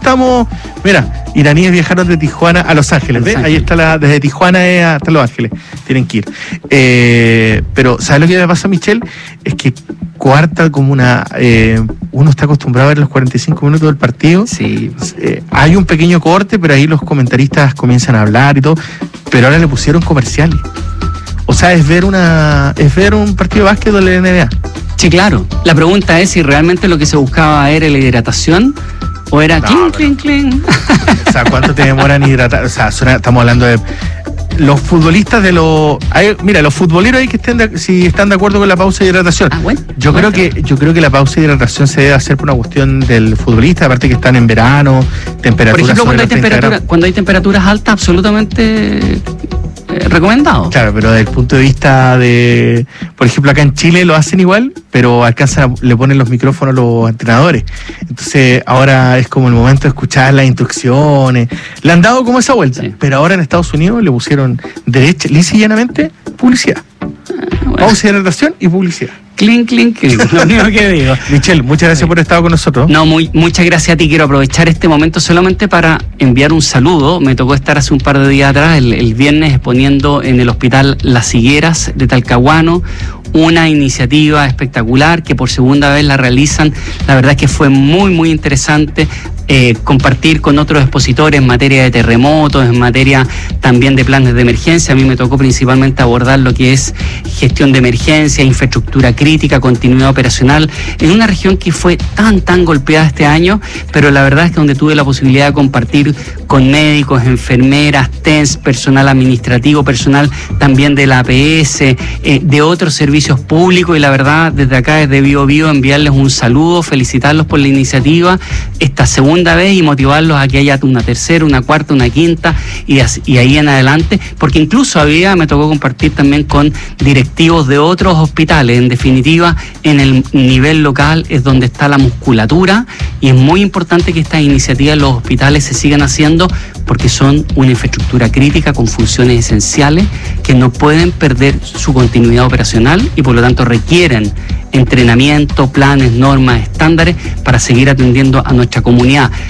Speaker 1: iraníes viajaron de Tijuana a Los Ángeles. ¿Ves? Ahí está desde Tijuana hasta Los Ángeles. Tienen que ir. Pero, ¿sabes lo que me pasa, Michelle? Es que cuarta como uno está acostumbrado a ver los 45 minutos del partido.
Speaker 11: Sí.
Speaker 1: Hay un pequeño corte, pero ahí los comentaristas comienzan a hablar y todo, pero ahora le pusieron comerciales. O sea, es ver un partido de básquetbol de la NBA.
Speaker 11: Sí, claro. La pregunta es si realmente lo que se buscaba era la hidratación o era clean.
Speaker 1: O sea, ¿cuánto te demora en hidratar? O sea, estamos hablando de los futbolistas los futboleros ahí si están de acuerdo con la pausa de hidratación.
Speaker 11: Bueno,
Speaker 1: yo creo que la pausa de hidratación se debe hacer por una cuestión del futbolista, aparte que están en verano, temperaturas.
Speaker 11: Por ejemplo, cuando hay temperaturas altas, absolutamente recomendado.
Speaker 1: Claro, pero desde el punto de vista por ejemplo, acá en Chile lo hacen igual, pero le ponen los micrófonos a los entrenadores. Entonces ahora es como el momento de escuchar las instrucciones. Le han dado como esa vuelta, pero ahora en Estados Unidos le pusieron lisa y llanamente publicidad. Pausa de hidratación y publicidad.
Speaker 11: Clean, lo único que digo.
Speaker 1: Michelle, muchas gracias por estar con nosotros.
Speaker 11: No, muchas gracias a ti. Quiero aprovechar este momento solamente para enviar un saludo. Me tocó estar hace un par de días atrás, el viernes, exponiendo en el Hospital Las Higueras de Talcahuano, una iniciativa espectacular que por segunda vez la realizan. La verdad es que fue muy, muy interesante compartir con otros expositores en materia de terremotos, en materia también de planes de emergencia. A mí me tocó principalmente abordar lo que es gestión de emergencia, infraestructura crítica, continuidad operacional, en una región que fue tan golpeada este año, pero la verdad es que donde tuve la posibilidad de compartir con médicos, enfermeras, TENS, personal administrativo, personal también de la APS, de otros servicios públicos, y la verdad, desde acá, desde Bio Bio, enviarles un saludo, felicitarlos por la iniciativa, esta segunda vez, y motivarlos a que haya una tercera, una cuarta, una quinta, y ahí en adelante, porque incluso me tocó compartir también con directivos de otros hospitales. En definitiva, en el nivel local es donde está la musculatura, y es muy importante que estas iniciativas en los hospitales se sigan haciendo, porque son una infraestructura crítica con funciones esenciales que no pueden perder su continuidad operacional, y por lo tanto requieren entrenamiento, planes, normas, estándares para seguir atendiendo a nuestra comunidad.